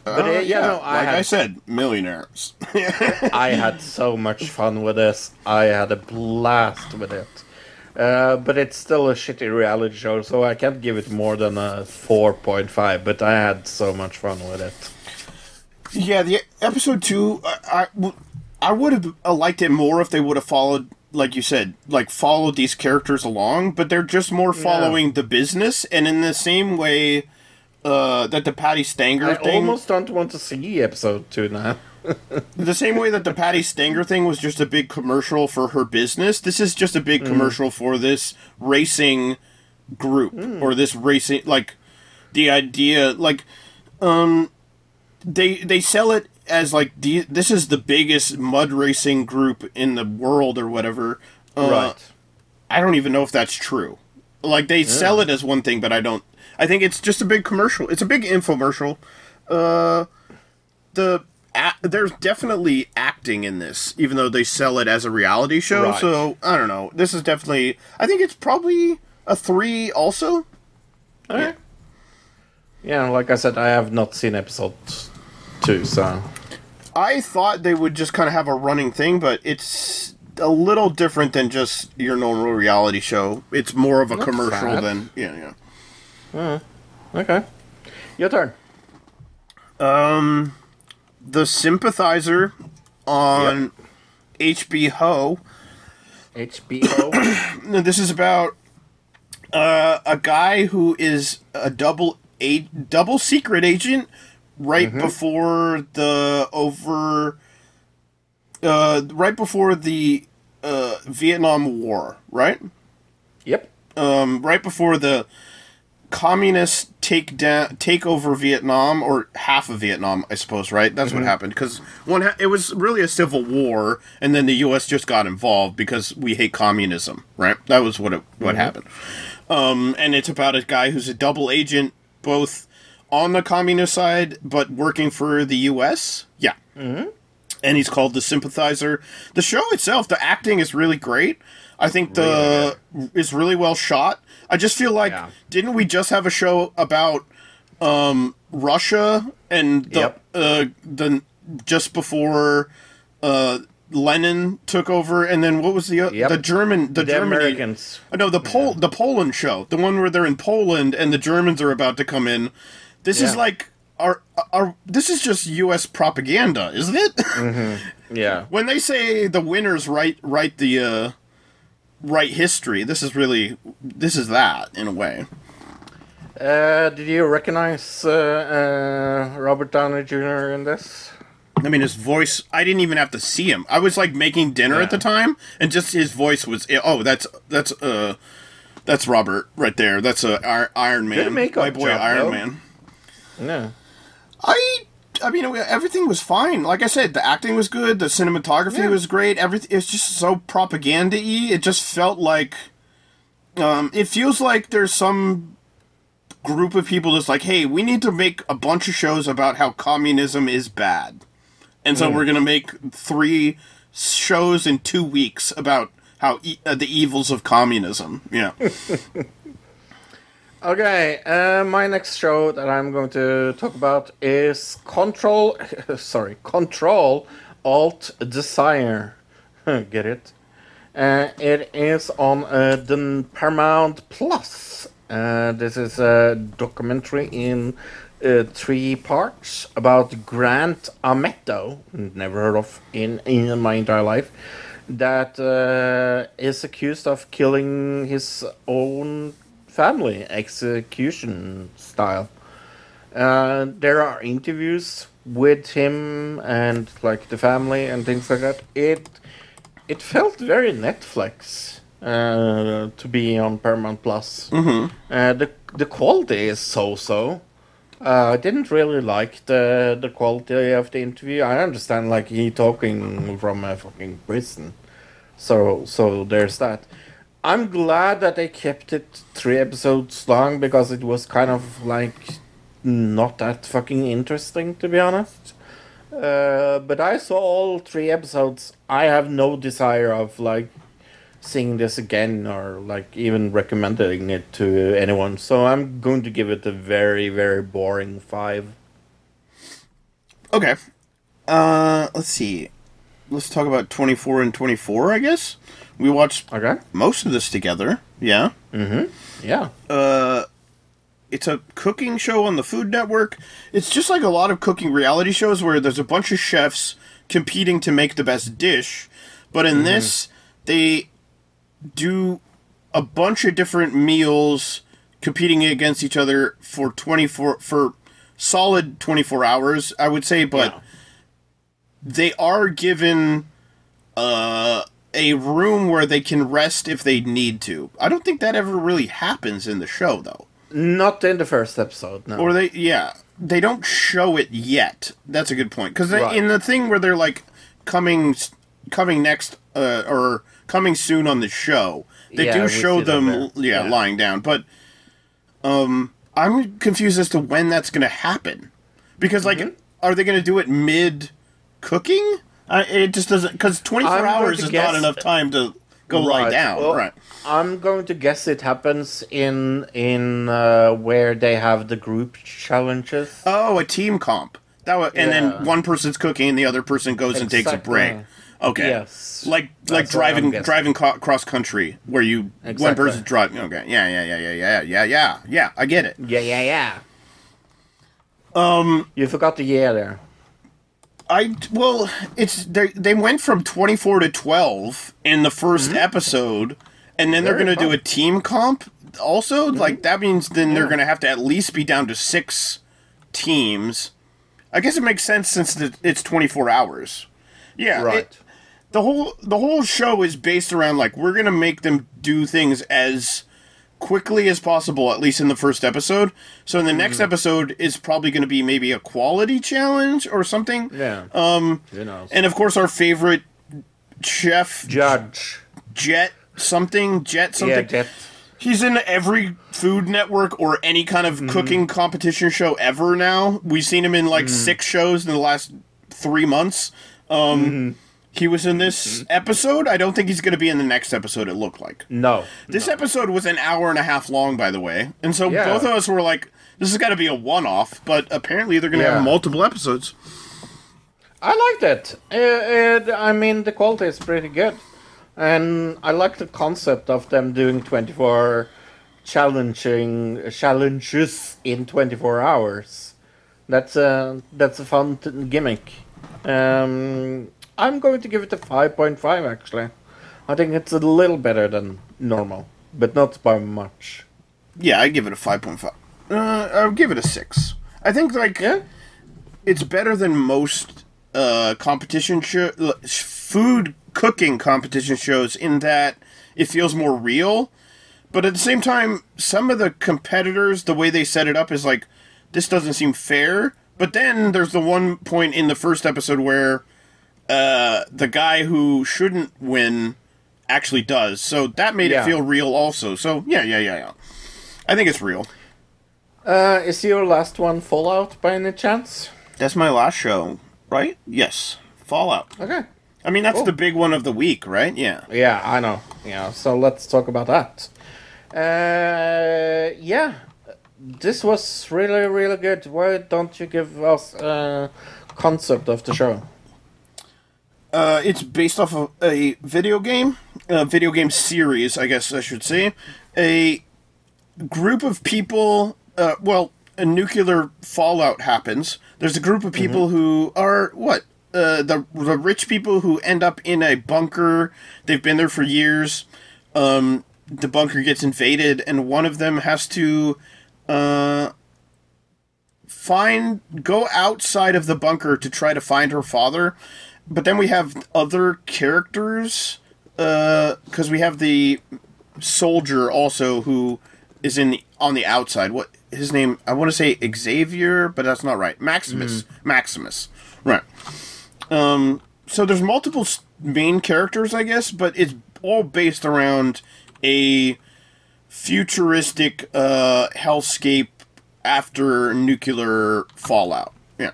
But uh, yeah, no, I like had, I said, millionaires. I had so much fun with this. I had a blast with it. Uh, but it's still a shitty reality show, so I can't give it more than a four point five. But I had so much fun with it. Yeah, the episode two, I, I, I would have liked it more if they would have followed, like you said, like followed these characters along. But they're just more following yeah. the business, and in the same way uh, that the Patty Stanger I thing. I almost don't want to see episode two now. The same way that the Patty Stanger thing was just a big commercial for her business, this is just a big mm. commercial for this racing group mm. or this racing, like the idea, like um, they they sell it as like the, this is the biggest mud racing group in the world or whatever. Uh, right. I don't even know if that's true. Like they yeah. sell it as one thing, but I don't. I think it's just a big commercial. It's a big infomercial. Uh, the A- there's definitely acting in this, even though they sell it as a reality show. Right. So I don't know. This is definitely. I think it's probably a three. Also. All right. Yeah. yeah, like I said, I have not seen episode two, so. I thought they would just kind of have a running thing, but it's a little different than just your normal reality show. It's more of a That's commercial sad. than yeah, yeah. Uh, okay, your turn. Um. The Sympathizer on yep. H B O. H B O. This is about uh, a guy who is a double a double secret agent right mm-hmm. before the over uh, right before the uh, Vietnam War, right? Yep. Um, right before the communists take down, take over Vietnam, or half of Vietnam, I suppose, right? That's mm-hmm. what happened, because one ha- it was really a civil war, and then the U S just got involved because we hate communism, right? That was what it, what mm-hmm. happened. Um, and it's about a guy who's a double agent, both on the communist side, but working for the U S. Yeah. Mm-hmm. And he's called The Sympathizer. The show itself, the acting is really great. I think the really is really well shot. I just feel like, yeah. didn't we just have a show about um, Russia and the yep. uh, the just before uh, Lenin took over, and then what was the uh, yep. the German the, the Germany Americans? Uh, no, the Pol yeah. the Poland show, the one where they're in Poland and the Germans are about to come in. This yeah. is like our our this is just U S propaganda, isn't it? Mm-hmm. Yeah. When they say the winners write write the. Uh, write history, this is really this is that in a way. Uh, did you recognize uh, uh, Robert Downey Junior in this? I mean, his voice, I didn't even have to see him. I was like making dinner yeah. at the time, and just his voice was, oh, that's that's uh that's Robert right there. That's a uh, Iron Man. My boy job, Iron though. Man. Yeah. I I mean, everything was fine. Like I said, the acting was good. The cinematography yeah. was great. Everything, it's just so propaganda-y. It just felt like... Um, it feels like there's some group of people that's like, hey, we need to make a bunch of shows about how communism is bad. And so mm. we're going to make three shows in two weeks about how e- uh, the evils of communism. Yeah. Okay, uh, my next show that I'm going to talk about is Control, sorry, Control Alt Desire. Get it? Uh, it is on uh, the Paramount Plus. Uh, this is a documentary in uh, three parts about Grant Ameto, never heard of in, in my entire life, that uh, is accused of killing his own family, execution style. Uh, there are interviews with him and like the family and things like that. It it felt very Netflix uh, to be on Paramount Plus. Mm-hmm. Uh, the the quality is so so. Uh, I didn't really like the the quality of the interview. I understand like he talking from a fucking prison, so so there's that. I'm glad that they kept it three episodes long because it was kind of like not that fucking interesting, to be honest. Uh, but I saw all three episodes. I have no desire of like seeing this again or like even recommending it to anyone. So I'm going to give it a very, very boring five. Okay. Uh, let's see. Let's talk about twenty-four and twenty-four, I guess. We watched Okay. most of this together. Yeah. Yeah. Uh, it's a cooking show on the Food Network. It's just like a lot of cooking reality shows where there's a bunch of chefs competing to make the best dish. But in this, they do a bunch of different meals competing against each other for twenty-four for solid twenty-four hours, I would say, but Yeah. they are given uh, a room where they can rest if they need to. I don't think that ever really happens in the show, though. Not in the first episode, no. Or they, yeah, they don't show it yet. That's a good point. Because Right. in the thing where they're like coming, coming next, uh, or coming soon on the show, they Yeah, do we show see them them, there. yeah, Yeah. lying down. But um, I'm confused as to when that's going to happen. Because like, Mm-hmm. are they going to do it mid cooking? I, it just doesn't, because twenty-four I'm going hours to is guess- not enough time to go lie Right. down. Well, right. I'm going to guess it happens in in uh, where they have the group challenges. Oh, a team comp. That wa- and Yeah. then one person's cooking and the other person goes and takes a break. Exactly. Okay. Yes. Like like That's what I'm driving guessing. driving co- cross country where you one Exactly. person's driving. Okay. Yeah, yeah, yeah, yeah, yeah, yeah, yeah. Yeah, I get it. Yeah, yeah, yeah. Um, you forgot the yeah there. I well, it's they they went from twenty-four to twelve in the 1st episode, and then they're Very going to do fun. a team comp also. Like that means then they're Yeah. going to have to at least be down to six teams. I guess it makes sense since the, it's twenty-four hours. Yeah, Right. it- the whole the whole show is based around like we're gonna make them do things as quickly as possible, at least in the first episode. So in the next episode is probably going to be maybe a quality challenge or something. Yeah. Um, Who knows? And of course, our favorite chef Judge. Jet something Jet Yeah, something. Jet. He's in every Food Network or any kind of cooking competition show ever now. We've seen him in like six shows in the last three months. Um, He was in this episode. I don't think he's going to be in the next episode, it looked like. No. This episode was an hour and a half long, by the way. And so Yeah. both of us were like, this has got to be a one-off. But apparently they're going to Yeah. have multiple episodes. I liked it. Uh, it. I mean, the quality is pretty good. And I like the concept of them doing twenty-four challenging challenges in twenty-four hours. That's a, that's a fun t- gimmick. Um, I'm going to give it a five point five, actually. I think it's a little better than normal, but not by much. Yeah, I give it a five point five. Uh, I'll give it a six. I think, like, Yeah? it's better than most uh, competition show, food cooking competition shows in that it feels more real. But at the same time, some of the competitors, the way they set it up is like, this doesn't seem fair. But then there's the one point in the first episode where uh, the guy who shouldn't win actually does. So that made Yeah. it feel real also. So, yeah, yeah, yeah, yeah. I think it's real. Uh, is your last one Fallout by any chance? That's my last show, right? Yes. Fallout. Okay. I mean, that's Cool. the big one of the week, right? Yeah. Yeah, I know. Yeah, so let's talk about that. Uh, yeah, this was really, really good. Why don't you give us a concept of the show? Uh, it's based off of a video game, a video game series, I guess I should say. A group of people, uh, well, a nuclear fallout happens. There's a group of people who are, what? Uh, the the rich people who end up in a bunker. They've been there for years. Um, the bunker gets invaded, and one of them has to uh, find go outside of the bunker to try to find her father. But then we have other characters, because we have the soldier also who is in the, on the outside. What his name? I want to say Xavier, but that's not right. Maximus. Maximus. Right. Um. So there's multiple s- main characters, I guess, but it's all based around a futuristic uh, hellscape after nuclear fallout. Yeah.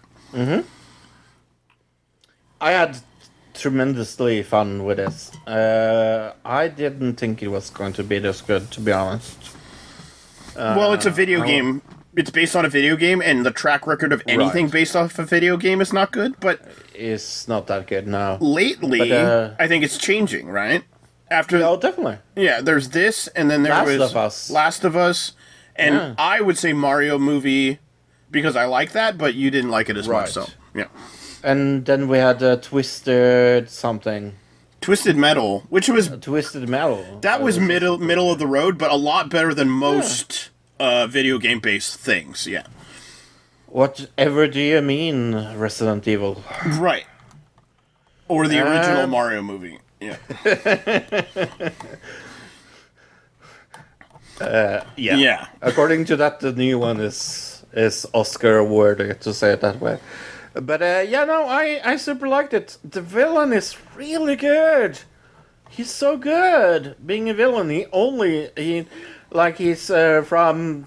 I had tremendously fun with this. Uh, I didn't think it was going to be this good, to be honest. Well, it's a video I- game it's based on a video game, and the track record of anything Right. based off a video game is not good. But It's not that good now. lately, But, uh, I think it's changing. Right after, Oh, definitely. yeah, there's this, and then there Last was of Us. Last of Us, and Yeah. I would say Mario movie because I like that, but you didn't like it as Right. much. So yeah, And then we had uh, Twisted something. Twisted Metal, which was Twisted Metal. that was Uh, middle middle of the road, but a lot better than most uh, video game based things. Yeah, Whatever do you mean, Resident Evil? right. Or the original Um, Mario movie. Yeah. Yeah. Yeah. According to that, the new one is is Oscar worthy, to say it that way. But uh, yeah, no, I I super liked it. The villain is really good. He's so good being a villain. He only he like he's uh, from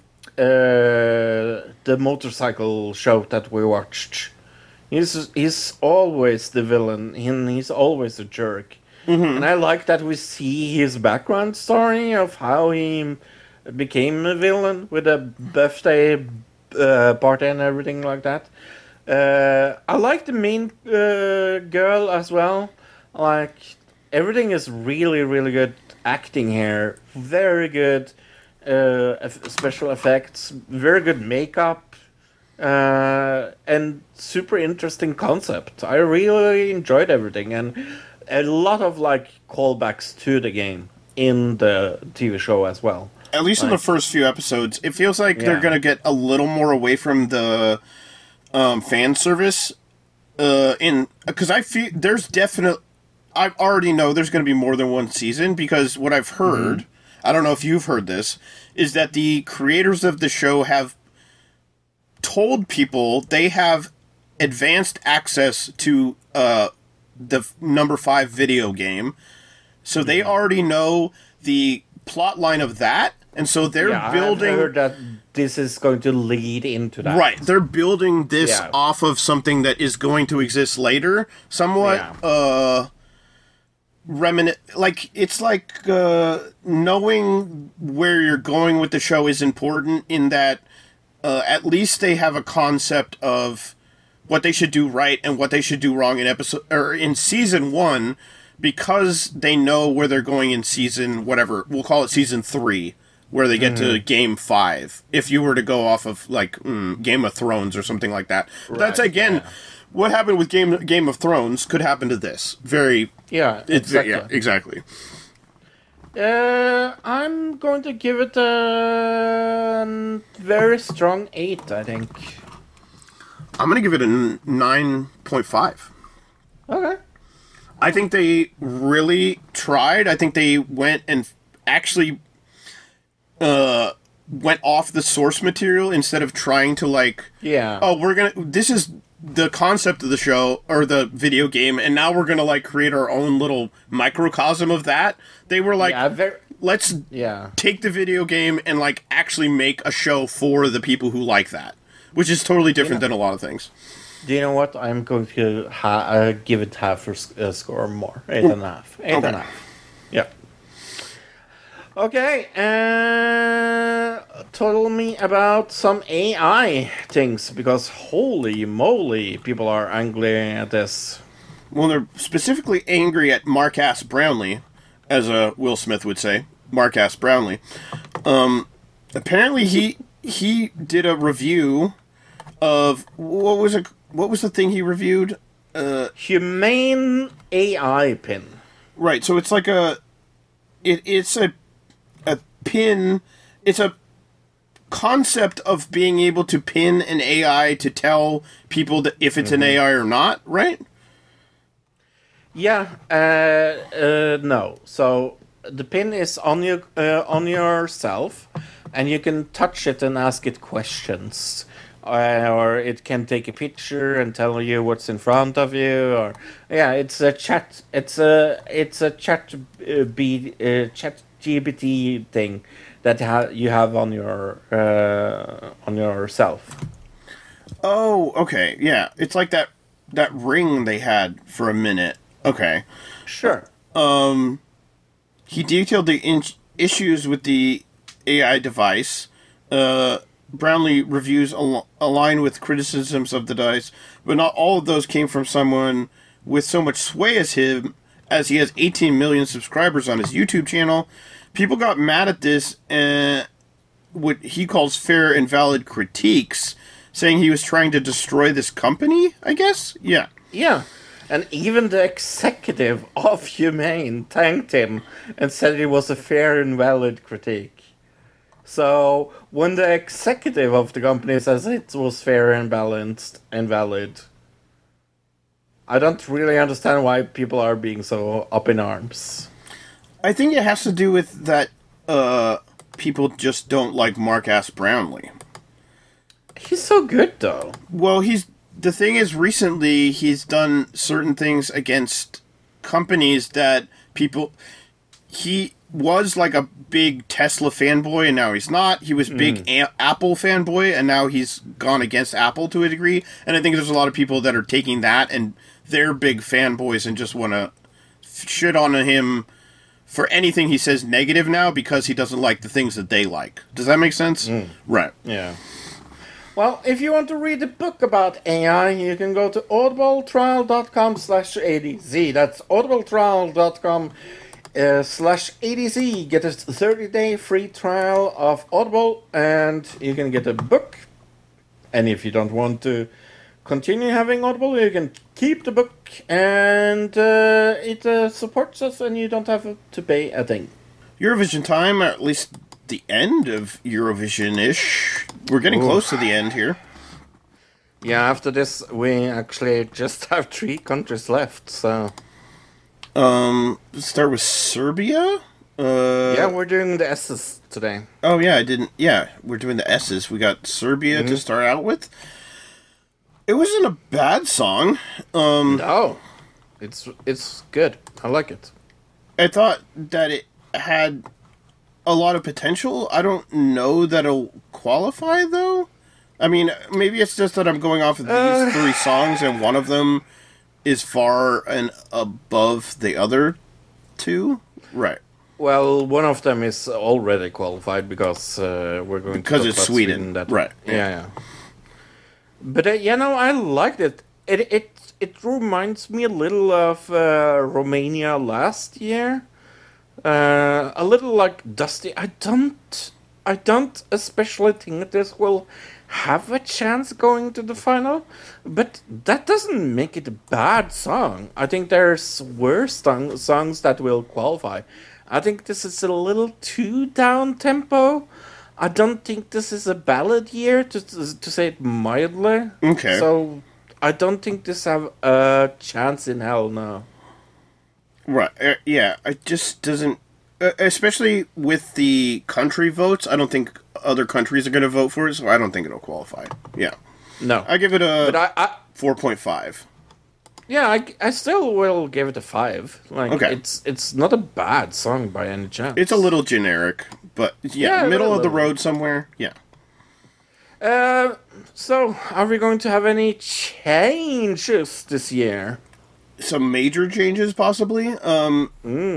uh, the motorcycle show that we watched. He's he's always the villain, and he's always a jerk. And I like that we see his background story of how he became a villain with a birthday uh, party and everything like that. Uh, I like the main uh, girl as well. Like everything is really, really good acting here. Very good uh, eff- special effects. Very good makeup. Uh, and super interesting concept. I really enjoyed everything, and a lot of like callbacks to the game in the T V show as well. At least in the first few episodes, it feels like they're Yeah. going to get a little more away from the um, fan service. Uh, in because I feel there's definite. I already know there's going to be more than one season because what I've heard, I don't know if you've heard this, is that the creators of the show have told people they have advanced access to uh, the f- number five video game, so they already know the plot line of that, and so they're Yeah, building. I've heard that this is going to lead into that. Right, they're building this Yeah. off of something that is going to exist later, somewhat Yeah. uh remin like it's like uh knowing where you're going with the show is important in that uh at least they have a concept of what they should do right and what they should do wrong in episode or in season one, because they know where they're going in season whatever, we'll call it season three, where they get to game five. If you were to go off of like mm, Game of Thrones or something like that, But that's Right, again yeah. what happened with Game Game of Thrones could happen to this. Very, Yeah, it's exactly. yeah, exactly. Uh, I'm going to give it a very strong eight, I think. I'm gonna give it a nine point five. Okay. I think they really tried. I think they went and actually uh, went off the source material instead of trying to like, Yeah. oh, we're gonna. This is the concept of the show or the video game, and now we're gonna like create our own little microcosm of that. They were like, yeah, very, let's yeah. take the video game and like actually make a show for the people who like that, which is totally different than a lot of things. Do you know what? I'm going to ha- uh, give it half for s- uh, score more. Eight and a half. Eight Okay. and a half. Yeah. Okay. Uh, tell me about some A I things, because holy moly, people are angry at this. Well, they're specifically angry at Marcus Brownlee, as uh, Will Smith would say, Marcus Brownlee. Um, apparently, he he did a review of what was it? What was the thing he reviewed? Uh, Humane A I pin. right. So it's like a it it's a a pin. It's a concept of being able to pin an A I to tell people that if it's an A I or not. Right. Yeah, uh, uh, no. So the pin is on you, uh, on yourself, and you can touch it and ask it questions, uh, or it can take a picture and tell you what's in front of you. Or yeah, it's a chat. It's a it's a chat uh, B uh, chat G P T thing that ha- you have on your uh, on yourself. Oh, okay. Yeah. It's like that that ring they had for a minute. Okay. Sure. He detailed the in- issues with the A I device. Uh, Brownlee reviews al- align with criticisms of the dice, but not all of those came from someone with so much sway as him, as he has eighteen million subscribers on his YouTube channel. People got mad at this and what he calls fair and valid critiques, saying he was trying to destroy this company, I guess? Yeah. Yeah. And even the executive of Humane thanked him and said it was a fair and valid critique. So, when the executive of the company says it was fair and balanced and valid, I don't really understand why people are being so up in arms. I think it has to do with that uh, people just don't like Mark Ass Brownlee. He's so good, though. Well, he's... The thing is, recently, he's done certain things against companies that people... He was like a big Tesla fanboy, and now he's not. He was big Mm. a- Apple fanboy, and now he's gone against Apple to a degree. And I think there's a lot of people that are taking that, and they're big fanboys and just want to shit on him for anything he says negative now because he doesn't like the things that they like. Does that make sense? Right. Yeah. Well, if you want to read a book about A I, you can go to audibletrial.com slash ADZ. That's audibletrial.com uh, slash ADZ. Get a thirty-day free trial of Audible, and you can get a book. And if you don't want to continue having Audible, you can keep the book, and uh, it uh, supports us, and you don't have to pay a thing. Eurovision time, or at least the end of Eurovision-ish. We're getting Ooh. close to the end here. Yeah, after this, we actually just have three countries left, so... Um, let's start with Serbia. Uh, yeah, we're doing the S's today. Oh, yeah, I didn't... Yeah, we're doing the S's. We got Serbia Mm-hmm. to start out with. It wasn't a bad song. Um, No, it's it's good. I like it. I thought that it had a lot of potential. I don't know that it'll qualify, though. I mean, maybe it's just that I'm going off of these Uh. three songs, and one of them is far and above the other two. Right. Well, one of them is already qualified because uh, we're going Because to it's talk about Sweden. that, Right, Yeah, yeah. yeah. But uh, you know, I liked it. It it it reminds me a little of uh, Romania last year. Uh, a little like Dusty. I don't. I don't especially think this will have a chance going to the final, but that doesn't make it a bad song. I think there's worse song, songs that will qualify. I think this is a little too down tempo. I don't think this is a ballad year, to to say it mildly. Okay. So I don't think this have a chance in hell now. Right. Uh, yeah, it just doesn't... Uh, especially with the country votes, I don't think other countries are going to vote for it, so I don't think it'll qualify. Yeah. No. I give it a but I, I four point five. yeah, I, I still will give it a five. Like Okay. it's it's not a bad song by any chance. It's a little generic, but yeah, Yeah, middle a of the little. road somewhere. Yeah. Uh, so are we going to have any changes this year? Some major changes, possibly. Um,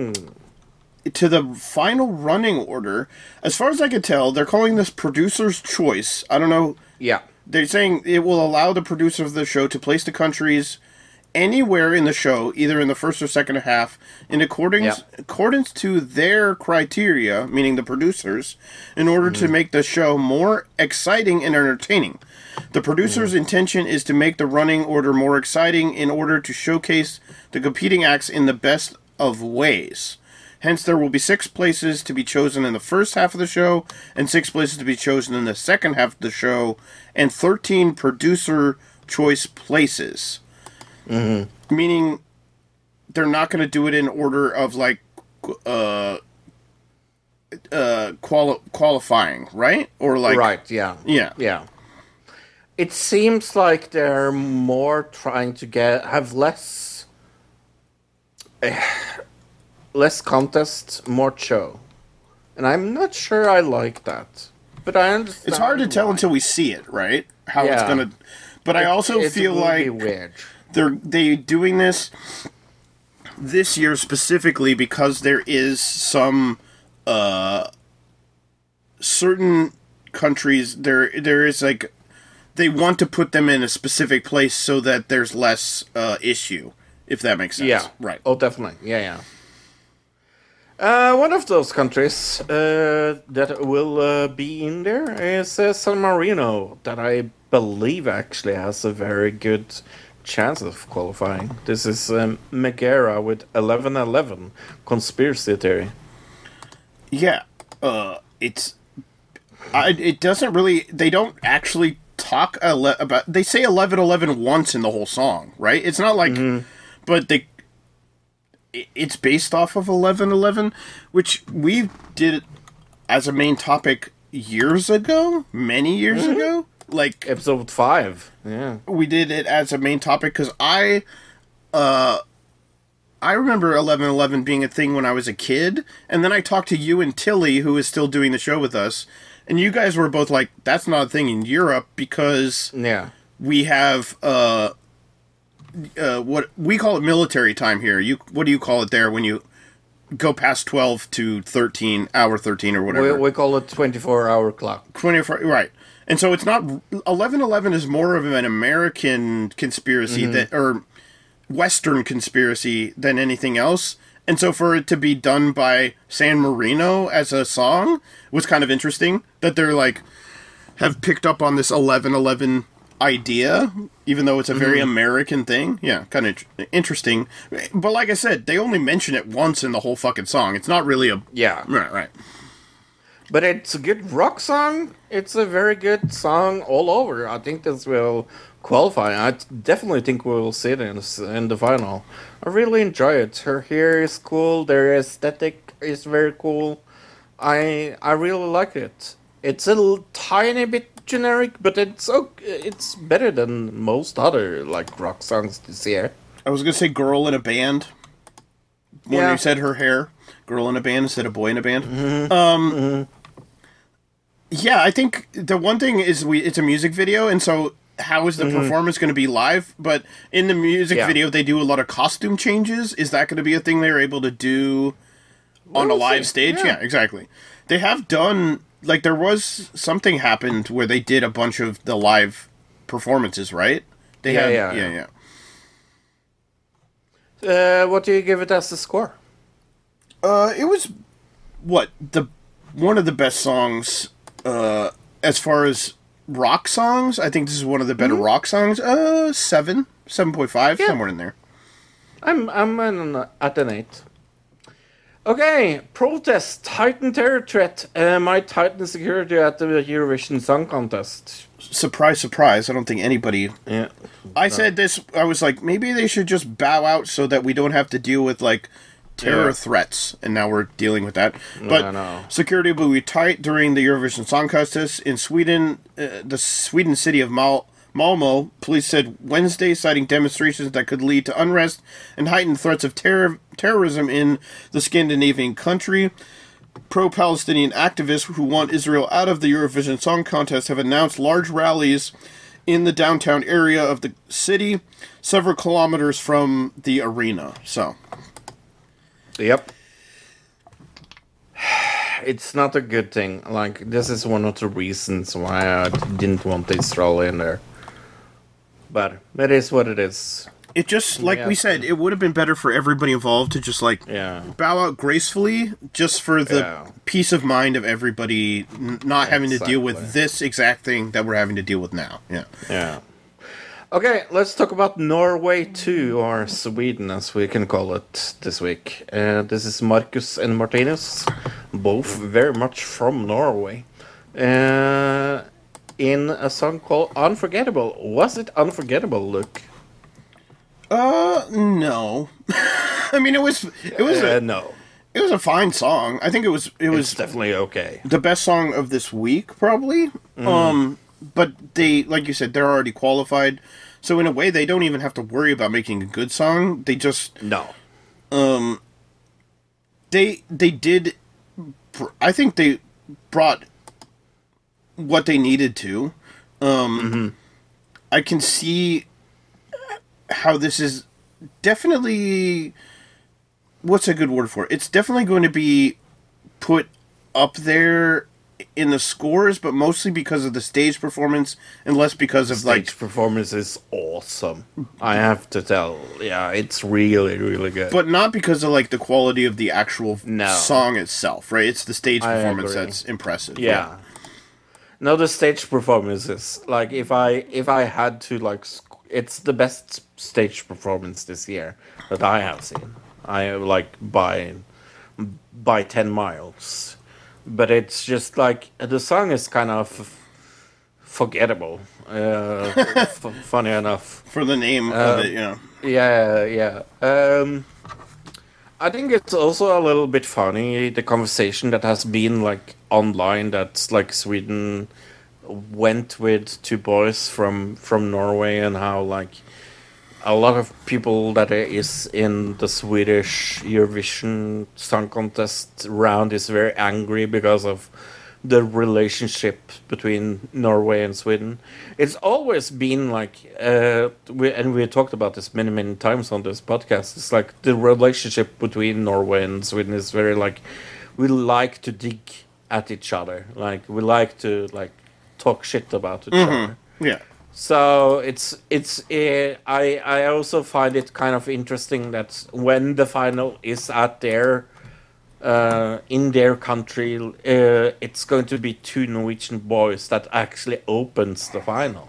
to the final running order, as far as I can tell, they're calling this producer's choice. I don't know. Yeah. They're saying it will allow the producer of the show to place the countries anywhere in the show, either in the first or second half, in accordance Yeah. accordance to their criteria, meaning the producers, in order to make the show more exciting and entertaining. The producer's intention is to make the running order more exciting in order to showcase the competing acts in the best of ways. Hence, there will be six places to be chosen in the first half of the show, and six places to be chosen in the second half of the show, and thirteen producer choice places. Mm-hmm. Meaning, they're not going to do it in order of, like, uh, uh, quali- qualifying, right? Or, like... Right, yeah. Yeah. Yeah. It seems like they're more trying to get have less eh, less contest, more show. And I'm not sure I like that. But I understand. It's hard to tell why. until we see it, right? How it's Yeah. going to... But I also It feel will like... be weird. They're they doing this this year specifically because there is some uh, certain countries, there there is like they want to put them in a specific place so that there's less uh, issue, if that makes sense. Yeah. Right. Oh, definitely. Yeah, yeah. Uh, one of those countries uh, that will uh, be in there is uh, San Marino, that I believe actually has a very good chance of qualifying. This is um, Megara with eleven eleven, Conspiracy Theory. Yeah. Uh, it's. I, it doesn't really. They don't actually talk ele- about. They say eleven eleven once in the whole song, right? It's not like. Mm-hmm. But they. It's based off of eleven eleven, which we did as a main topic years ago, many years mm-hmm. ago. Like episode five, yeah. We did it as a main topic because I, uh, I remember eleven eleven being a thing when I was a kid, and then I talked to you and Tilly, who is still doing the show with us, and you guys were both like, "That's not a thing in Europe because yeah, we have uh." Uh, what we call it military time here. You what do you call it there when you go past twelve to thirteen, hour thirteen or whatever? We, we call it twenty-four hour clock. twenty-four, right. And so it's not eleven eleven is more of an American conspiracy mm-hmm. that or Western conspiracy than anything else. And so for it to be done by San Marino as a song was kind of interesting that they're like have picked up on this eleven eleven idea, even though it's a very mm-hmm. American thing. Yeah, kind of interesting. But like I said, they only mention it once in the whole fucking song. It's not really a... Yeah. Right, right. But it's a good rock song. It's a very good song all over. I think this will qualify. I definitely think we'll see it in, in the final. I really enjoy it. Her hair is cool. Their aesthetic is very cool. I I really like it. It's a little tiny bit generic, but it's okay. It's better than most other like rock songs this year. I was gonna say "girl in a band" when yeah. you said her hair. Girl in a band instead of boy in a band. Mm-hmm. Um, mm-hmm. Yeah, I think the one thing is we it's a music video, and so how is the mm-hmm. performance going to be live? But in the music yeah. video, they do a lot of costume changes. Is that going to be a thing they're able to do on we'll a live see. stage? Yeah. yeah, exactly. They have done. Like, there was something happened where they did a bunch of the live performances, right? They yeah, had, yeah, yeah, yeah. Uh, what do you give it as a score? Uh, it was, what, the one of the best songs, uh, as far as rock songs. I think this is one of the better mm-hmm. rock songs. Uh, seven, seven point five, yeah. somewhere in there. I'm, I'm an, at an eight. Okay, protest, Titan terror threat, uh, might tighten security at the Eurovision Song Contest. Surprise, surprise, I don't think anybody... Yeah. I no. said this, I was like, maybe they should just bow out so that we don't have to deal with, like, terror yeah. threats. And now we're dealing with that. But no, no. security will be tight during the Eurovision Song Contest. In Sweden, uh, the Sweden city of Mal- Malmo, police said Wednesday, citing demonstrations that could lead to unrest and heightened threats of terror terrorism in the Scandinavian country. Pro-Palestinian activists who want Israel out of the Eurovision Song Contest have announced large rallies in the downtown area of the city, several kilometers from the arena. So, yep. It's not a good thing. Like, this is one of the reasons why I didn't want Israel in there. But it is what it is. It just, like yeah. we said, it would have been better for everybody involved to just, like, yeah. bow out gracefully, just for the yeah. peace of mind of everybody n- not having exactly. to deal with this exact thing that we're having to deal with now. Yeah. Yeah. Okay, let's talk about Norway two, or Sweden, as we can call it this week. Uh, this is Marcus and Martinus, both very much from Norway. Uh, in a song called Unforgettable. Was it unforgettable, Luke? Uh, no. I mean, it was. It was uh, a no. It was a fine song. I think it was. It was it's definitely okay. The best song of this week, probably. Mm. Um, but they, like you said, they're already qualified. So in a way, they don't even have to worry about making a good song. They just no. Um. They they did. I think they brought what they needed to. Um. Mm-hmm. I can see how this is definitely, what's a good word for it? It's definitely going to be put up there in the scores, but mostly because of the stage performance, and less because of Stage like. performance is awesome. I have to tell. Yeah, it's really, really good. But not because of like the quality of the actual No. song itself, right? It's the stage I performance agree. that's impressive. yeah. No, the stage performances. Like, if I if I had to like, sc- it's the best stage performance this year that I have seen. I like by by ten miles, but it's just like the song is kind of forgettable. Uh, f- funny enough. For the name Uh, of it, you know. Yeah, yeah. Um, I think it's also a little bit funny, the conversation that has been like online, that's like Sweden went with two boys from from Norway, and how like a lot of people that is in the Swedish Eurovision Song Contest round is very angry because of the relationship between Norway and Sweden. It's always been like, uh, we, and we talked about this many, many times on this podcast. It's like the relationship between Norway and Sweden is very like, we like to dig at each other. Like, we like to like talk shit about each other. Yeah. So it's it's uh, I I also find it kind of interesting that when the final is at their uh, in their country, uh, it's going to be two Norwegian boys that actually opens the final.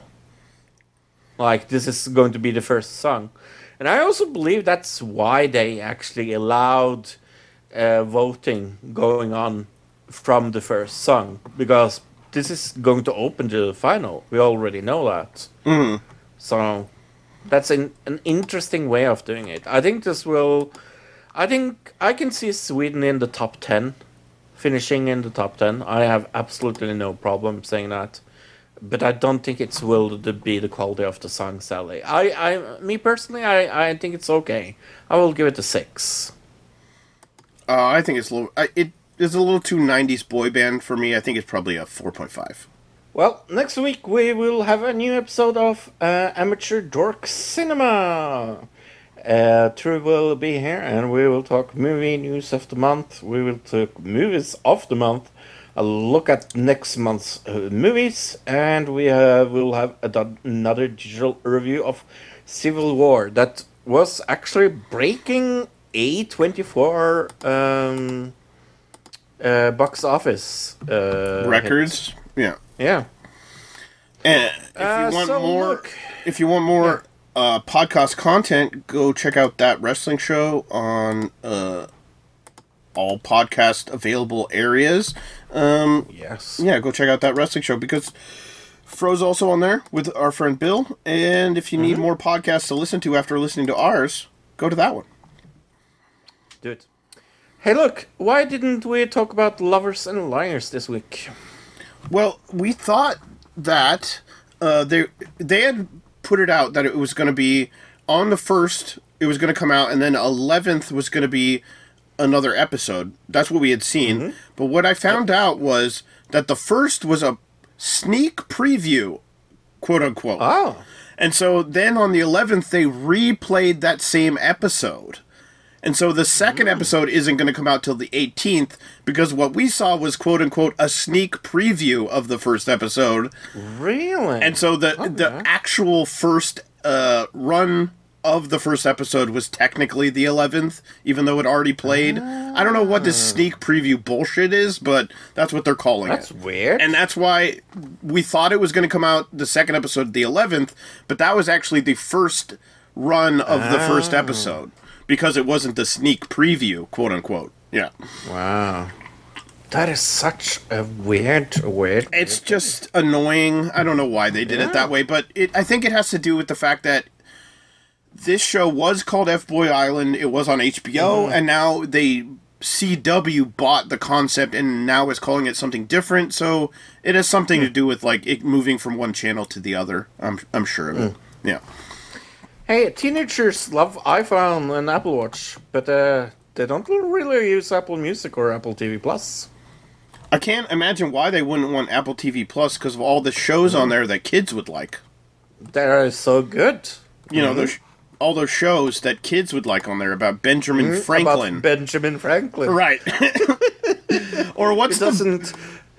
Like, this is going to be the first song, and I also believe that's why they actually allowed uh, voting going on from the first song, because this is going to open the final. We already know that. Mm. So that's an, an interesting way of doing it. I think this will... I think I can see Sweden in the top ten. Finishing in the top ten. I have absolutely no problem saying that. But I don't think it will be the quality of the song, Sally. I, I, me personally, I, I think it's okay. I will give it a six. Uh, I think it's a little. I, it is a little too nineties boy band for me. I think it's probably a four point five. Well, next week we will have a new episode of uh, Amateur Dork Cinema. Uh, True will be here, and we will talk movie news of the month. We will talk movies of the month. A look at next month's uh, movies, and we uh, will have a, another digital review of Civil War that was actually breaking A twenty-four um, uh, box office uh, Records. hits. Yeah. Yeah. And if Uh, you want so more, look- if you want more uh, podcast content, go check out That Wrestling Show on uh, all podcast available areas. Um, Yes. yeah, go check out That Wrestling Show, because Fro's also on there with our friend Bill. And if you need more podcasts to listen to after listening to ours, go to that one. Do it. Hey, look, why didn't we talk about Lovers and Liars this week? Well, we thought that uh, they they had put it out that it was going to be on the first, it was going to come out, and then eleventh was going to be another episode. That's what we had seen. Mm-hmm. But what I found out was that the first was a sneak preview, quote unquote. Oh. And so then on the eleventh, they replayed that same episode. And so the second episode isn't going to come out till the eighteenth, because what we saw was, quote unquote, a sneak preview of the first episode. Really? And so the the Okay. actual first uh, run of the first episode was technically the eleventh, even though it already played. I don't know what this sneak preview bullshit is, but that's what they're calling That's it. weird. And that's why we thought it was going to come out the second episode the eleventh, but that was actually the first run of the first episode, because it wasn't the sneak preview, quote unquote. Yeah. Wow. That is such a weird, weird... It's just annoying. I don't know why they did Yeah. it that way, but it, I think it has to do with the fact that this show was called F-Boy Island. It was on H B O, and now they C W bought the concept and now is calling it something different. So it has something to do with like it moving from one channel to the other. I'm I'm sure of it. Yeah. Hey, teenagers love iPhone and Apple Watch, but uh, they don't really use Apple Music or Apple T V Plus. I can't imagine why they wouldn't want Apple T V Plus, because of all the shows on there that kids would like. They're so good. You know, those all those shows that kids would like on there about Benjamin Franklin. About Benjamin Franklin. Right. Or what's It the doesn't...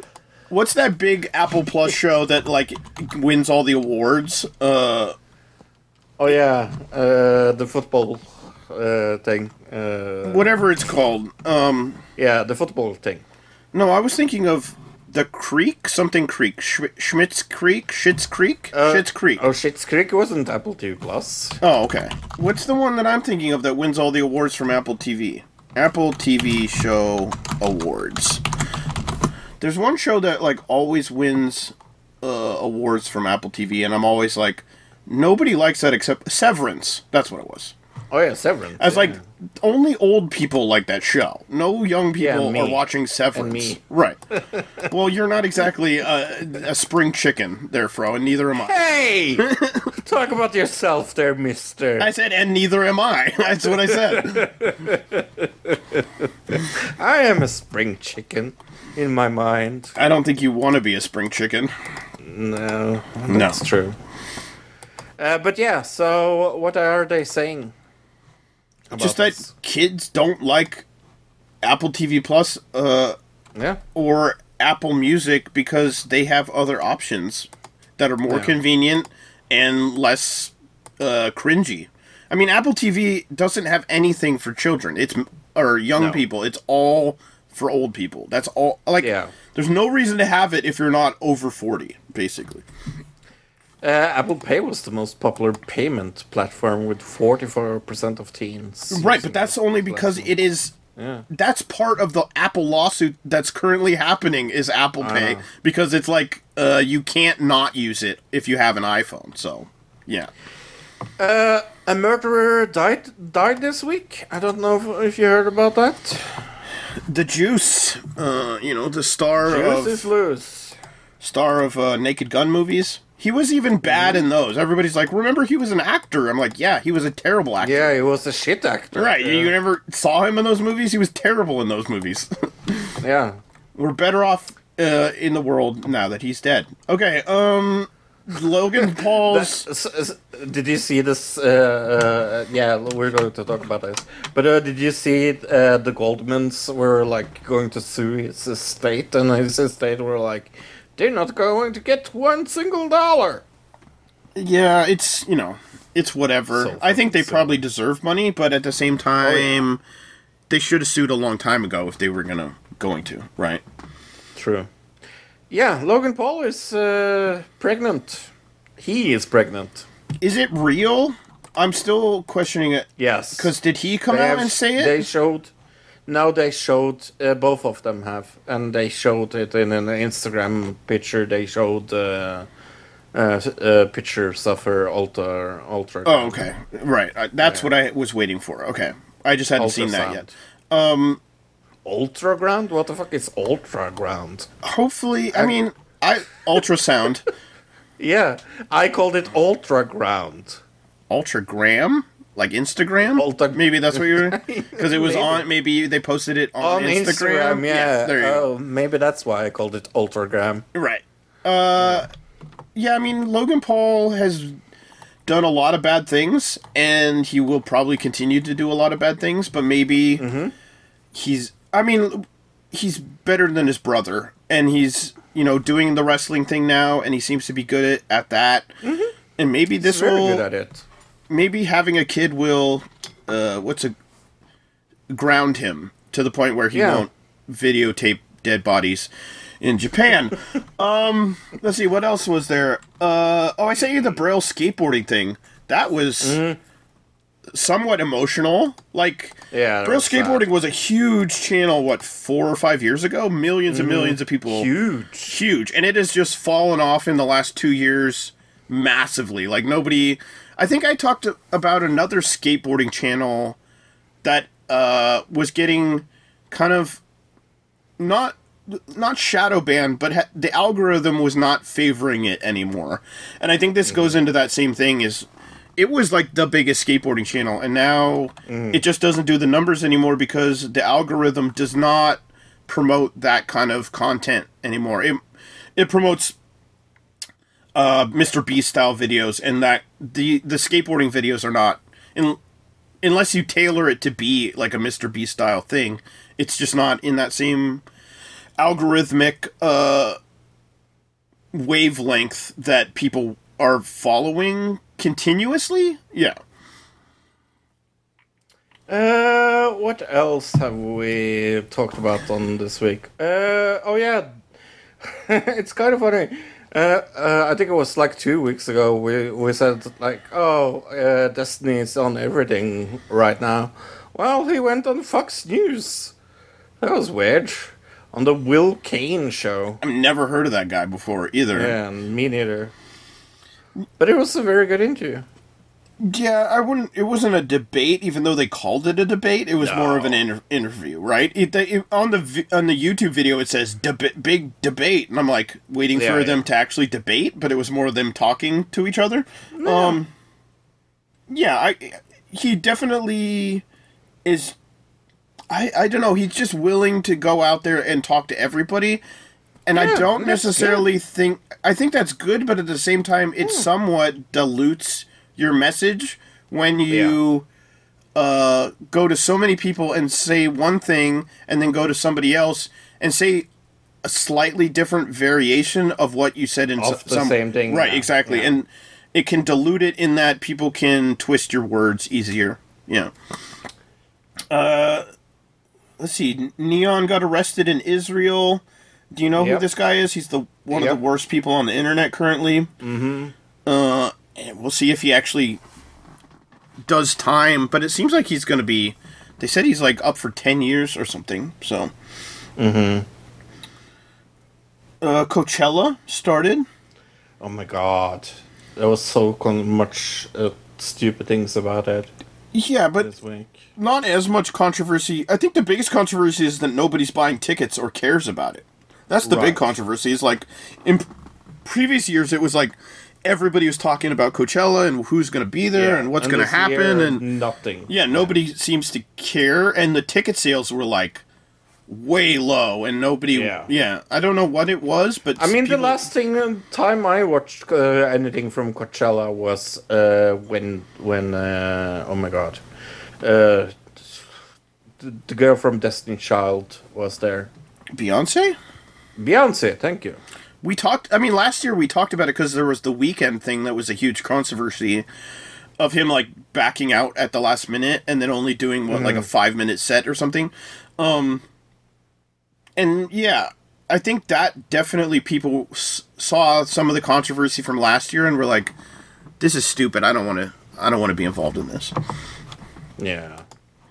What's that big Apple Plus show that like wins all the awards? Uh, Oh yeah, uh, the football uh, thing. Uh, whatever it's called. Um, yeah, the football thing. no, I was thinking of the Creek, something Creek, Sch- Schmitz Creek, Schitt's Creek, Uh, Schitt's Creek. Oh, Schitt's Creek wasn't Apple T V Plus. Oh, okay. What's the one that I'm thinking of that wins all the awards from Apple T V? Apple T V Show Awards. There's one show that like always wins uh, awards from Apple T V, and I'm always like, nobody likes that except Severance. That's what it was. Oh yeah, Severance. I was yeah. like, only old people like that show. No young Yeah, people me. are watching Severance. And me. Right. Well, you're not exactly a, a spring chicken there, Fro, and neither am I. Hey, talk about yourself, there, Mister. I said, and neither am I. That's what I said. I am a spring chicken in my mind. I don't think you want to be a spring chicken. No, No. that's true. Uh, but yeah, so what are they saying? about Just that this? kids don't like Apple T V Plus uh, Yeah. or Apple Music because they have other options that are more Yeah. convenient and less uh, cringy. I mean, Apple T V doesn't have anything for children. It's or young No. people. It's all for old people. That's all. Like, Yeah. there's no reason to have it if you're not over forty, basically. Uh, Apple Pay was the most popular payment platform with forty-four percent of teens. Right, using but that's it. only because it is. Yeah. That's part of the Apple lawsuit that's currently happening is Apple Pay because it's like uh, you can't not use it if you have an iPhone. So, yeah. A murderer died died this week. I don't know if, if you heard about that. The Juice, uh, you know, the star Juice of is loose. star of uh, Naked Gun movies. He was even bad in those. Everybody's like, remember he was an actor? I'm like, yeah, he was a terrible actor. Yeah, he was a shit actor. Right, Yeah. you never saw him in those movies? He was terrible in those movies. Yeah. We're better off uh, in the world now that he's dead. Okay, um, Logan Paul's... S- s- did you see this? Uh, uh, yeah, we're going to talk about this. But uh, did you see uh, the Goldmans were like going to sue his estate, and his estate were like, they're not going to get one single dollar. Yeah, it's, you know, it's whatever. So I think they fucking silly. probably deserve money, but at the same time, they should have sued a long time ago if they were gonna going to, right? True. Yeah, Logan Paul is uh, pregnant. He is pregnant. Is it real? I'm still questioning it. Yes. Because did he come They out have- and say it? They showed. Now they showed. Uh, both of them have, and they showed it in an Instagram picture. They showed uh, uh, uh, pictures of her ultra ultra. Oh, okay. Right. Uh, that's what I was waiting for. Okay. I just hadn't seen that yet. Ultraground? What the fuck is ultraground? Hopefully, I mean, I ultrasound. Yeah, I called it ultraground. Ultragram? Like Instagram? Ultra- Maybe that's what you're... Because it was Maybe. on... Maybe they posted it on, On Instagram. Instagram, yeah. There you go. Oh, maybe that's why I called it ultragram. Right. Uh, yeah, I mean, Logan Paul has done a lot of bad things, and he will probably continue to do a lot of bad things, but maybe Mm-hmm. he's... I mean, he's better than his brother, and he's, you know, doing the wrestling thing now, and he seems to be good at, at that. Mm-hmm. And maybe He's this very will... good at it. Maybe having a kid will... Uh, what's a... ground him to the point where he Yeah. won't videotape dead bodies in Japan. um, let's see, what else was there? Uh, oh, I sent you the Braille skateboarding thing. That was Mm-hmm. somewhat emotional. Like, Yeah, that Braille was sad. skateboarding was a huge channel, what, four or five years ago? Millions and millions of people. Mm-hmm. Huge. Huge. And it has just fallen off in the last two years massively. Like, nobody... I think I talked to, about another skateboarding channel that uh, was getting kind of not not shadow banned, but ha- the algorithm was not favoring it anymore. And I think this goes into that same thing. Is it was like the biggest skateboarding channel, and now it just doesn't do the numbers anymore because the algorithm does not promote that kind of content anymore. It it promotes uh, Mister Beast style videos, and that the the skateboarding videos are not in. Unless you tailor it to be like a Mister Beast style thing, it's just not in that same algorithmic uh, wavelength that people are following continuously. Yeah. Uh, what else have we talked about on this week? Uh, oh yeah, it's kind of funny. Uh, uh, I think it was like two weeks ago. We we said like, oh, uh, Destiny is on everything right now. Well, he went on Fox News. That was weird. On the Will Kane show. I've never heard of that guy before either. Yeah, me neither. But it was a very good interview. Yeah, I wouldn't. It wasn't a debate, even though they called it a debate. It was No. more of an inter- interview, right? It, they, it, on the vi- on the YouTube video, it says deba- "big debate," and I'm like waiting Yeah, for yeah. them to actually debate, but it was more them talking to each other. Um, yeah, I he definitely is. I I don't know. He's just willing to go out there and talk to everybody, and I Yeah, don't that's necessarily think. I think that's good, but at the same time, it somewhat dilutes your message when you uh, go to so many people and say one thing and then go to somebody else and say a slightly different variation of what you said in Of so- the some same thing, right yeah. exactly Yeah. and it can dilute it in that people can twist your words easier. Yeah. Uh, let's see. Neon got arrested in Israel. Do you know who Yep. this guy is? He's the one Yep. of the worst people on the internet currently. Mm-hmm. Uh, and we'll see if he actually does time, but it seems like he's going to be. They said he's like up for ten years or something. So, Mm-hmm. uh, Coachella started. Oh my god. There was so con- much uh, stupid things about it Yeah, but this week. not as much controversy. I think the biggest controversy is that nobody's buying tickets or cares about it. That's the big Right. controversy. Is like in p- previous years, it was like everybody was talking about Coachella and who's going to be there and what's going to this happen, year, and nothing. yeah, nobody seems to care. And the ticket sales were like way low, and nobody. Yeah. Yeah, I don't know what it was, but I mean, the people- last thing uh, time I watched uh, anything from Coachella was uh, when when uh, oh my god, uh, the, the girl from Destiny Child was there. Beyonce. Beyonce, thank you. We talked. I mean, last year we talked about it because there was the weekend thing that was a huge controversy of him like backing out at the last minute and then only doing what like a five minute set or something. Um, and yeah, I think that definitely people s- saw some of the controversy from last year and were like, "This is stupid. I don't want to. I don't want to be involved in this." Yeah.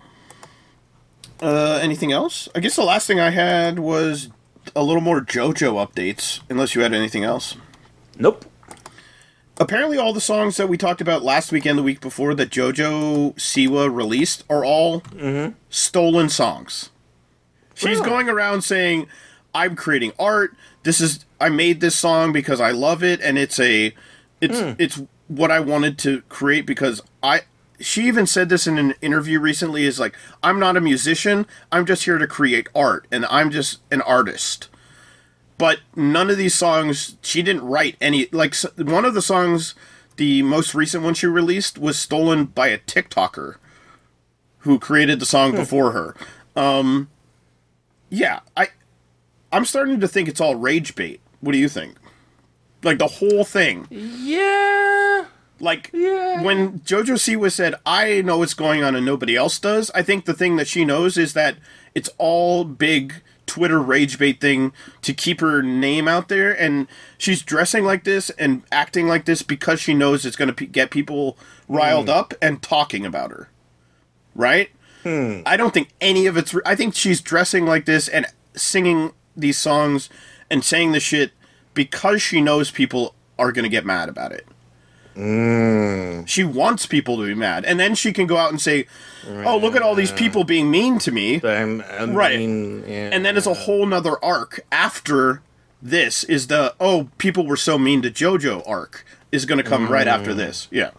Uh, anything else? I guess the last thing I had was a little more JoJo updates. Unless you had anything else. Nope. Apparently all the songs that we talked about last week and the week before that JoJo Siwa released are all stolen songs. She's Really? going around saying, I'm creating art. This is I made this song because I love it and it's a it's it's what I wanted to create because I she even said this in an interview recently is like, I'm not a musician, I'm just here to create art and I'm just an artist. But none of these songs, she didn't write any. Like, s- one of the songs, the most recent one she released, was stolen by a TikToker who created the song before her. Um, yeah, I, I'm starting to think it's all rage bait. What do you think? Like, the whole thing. Yeah. Like, Yeah. when JoJo Siwa said, I know what's going on and nobody else does, I think the thing that she knows is that it's all big Twitter rage bait thing to keep her name out there, and she's dressing like this and acting like this because she knows it's going to p- get people riled up and talking about her. Right? I don't think any of it's... Re- I think she's dressing like this and singing these songs and saying the shit because she knows people are going to get mad about it. She wants people to be mad. And then she can go out and say, oh, look at all these people being mean to me. Um, I Right. mean, yeah. And then it's a whole nother arc after this is the, oh, people were so mean to JoJo arc is going to come right after this. Yeah.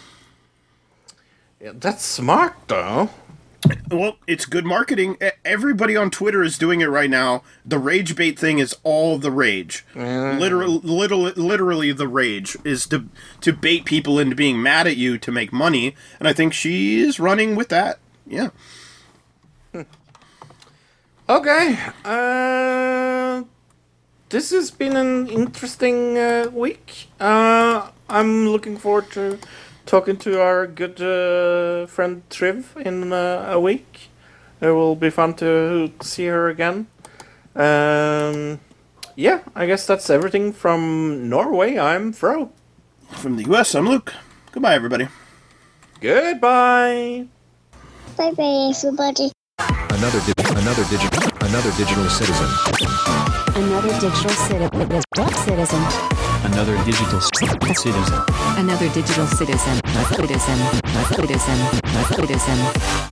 Yeah, that's smart, though. Well, it's good marketing. E- Everybody on Twitter is doing it right now. The rage bait thing is all the rage. Literally, literally, literally, the rage is to to bait people into being mad at you to make money, and I think she is running with that. Yeah. Okay. Uh, this has been an interesting uh, week. Uh, I'm looking forward to talking to our good uh, friend Triv in uh, a week. It will be fun to see her again. Um, yeah, I guess that's everything from Norway. I'm Fro. From the U S, I'm Luke. Goodbye, everybody. Goodbye. Bye bye, everybody. Another di- another digital another digital citizen. Another digital citi- citizen. Another digital c- citizen. Another digital citizen. Citizen. Citizen. Citizen.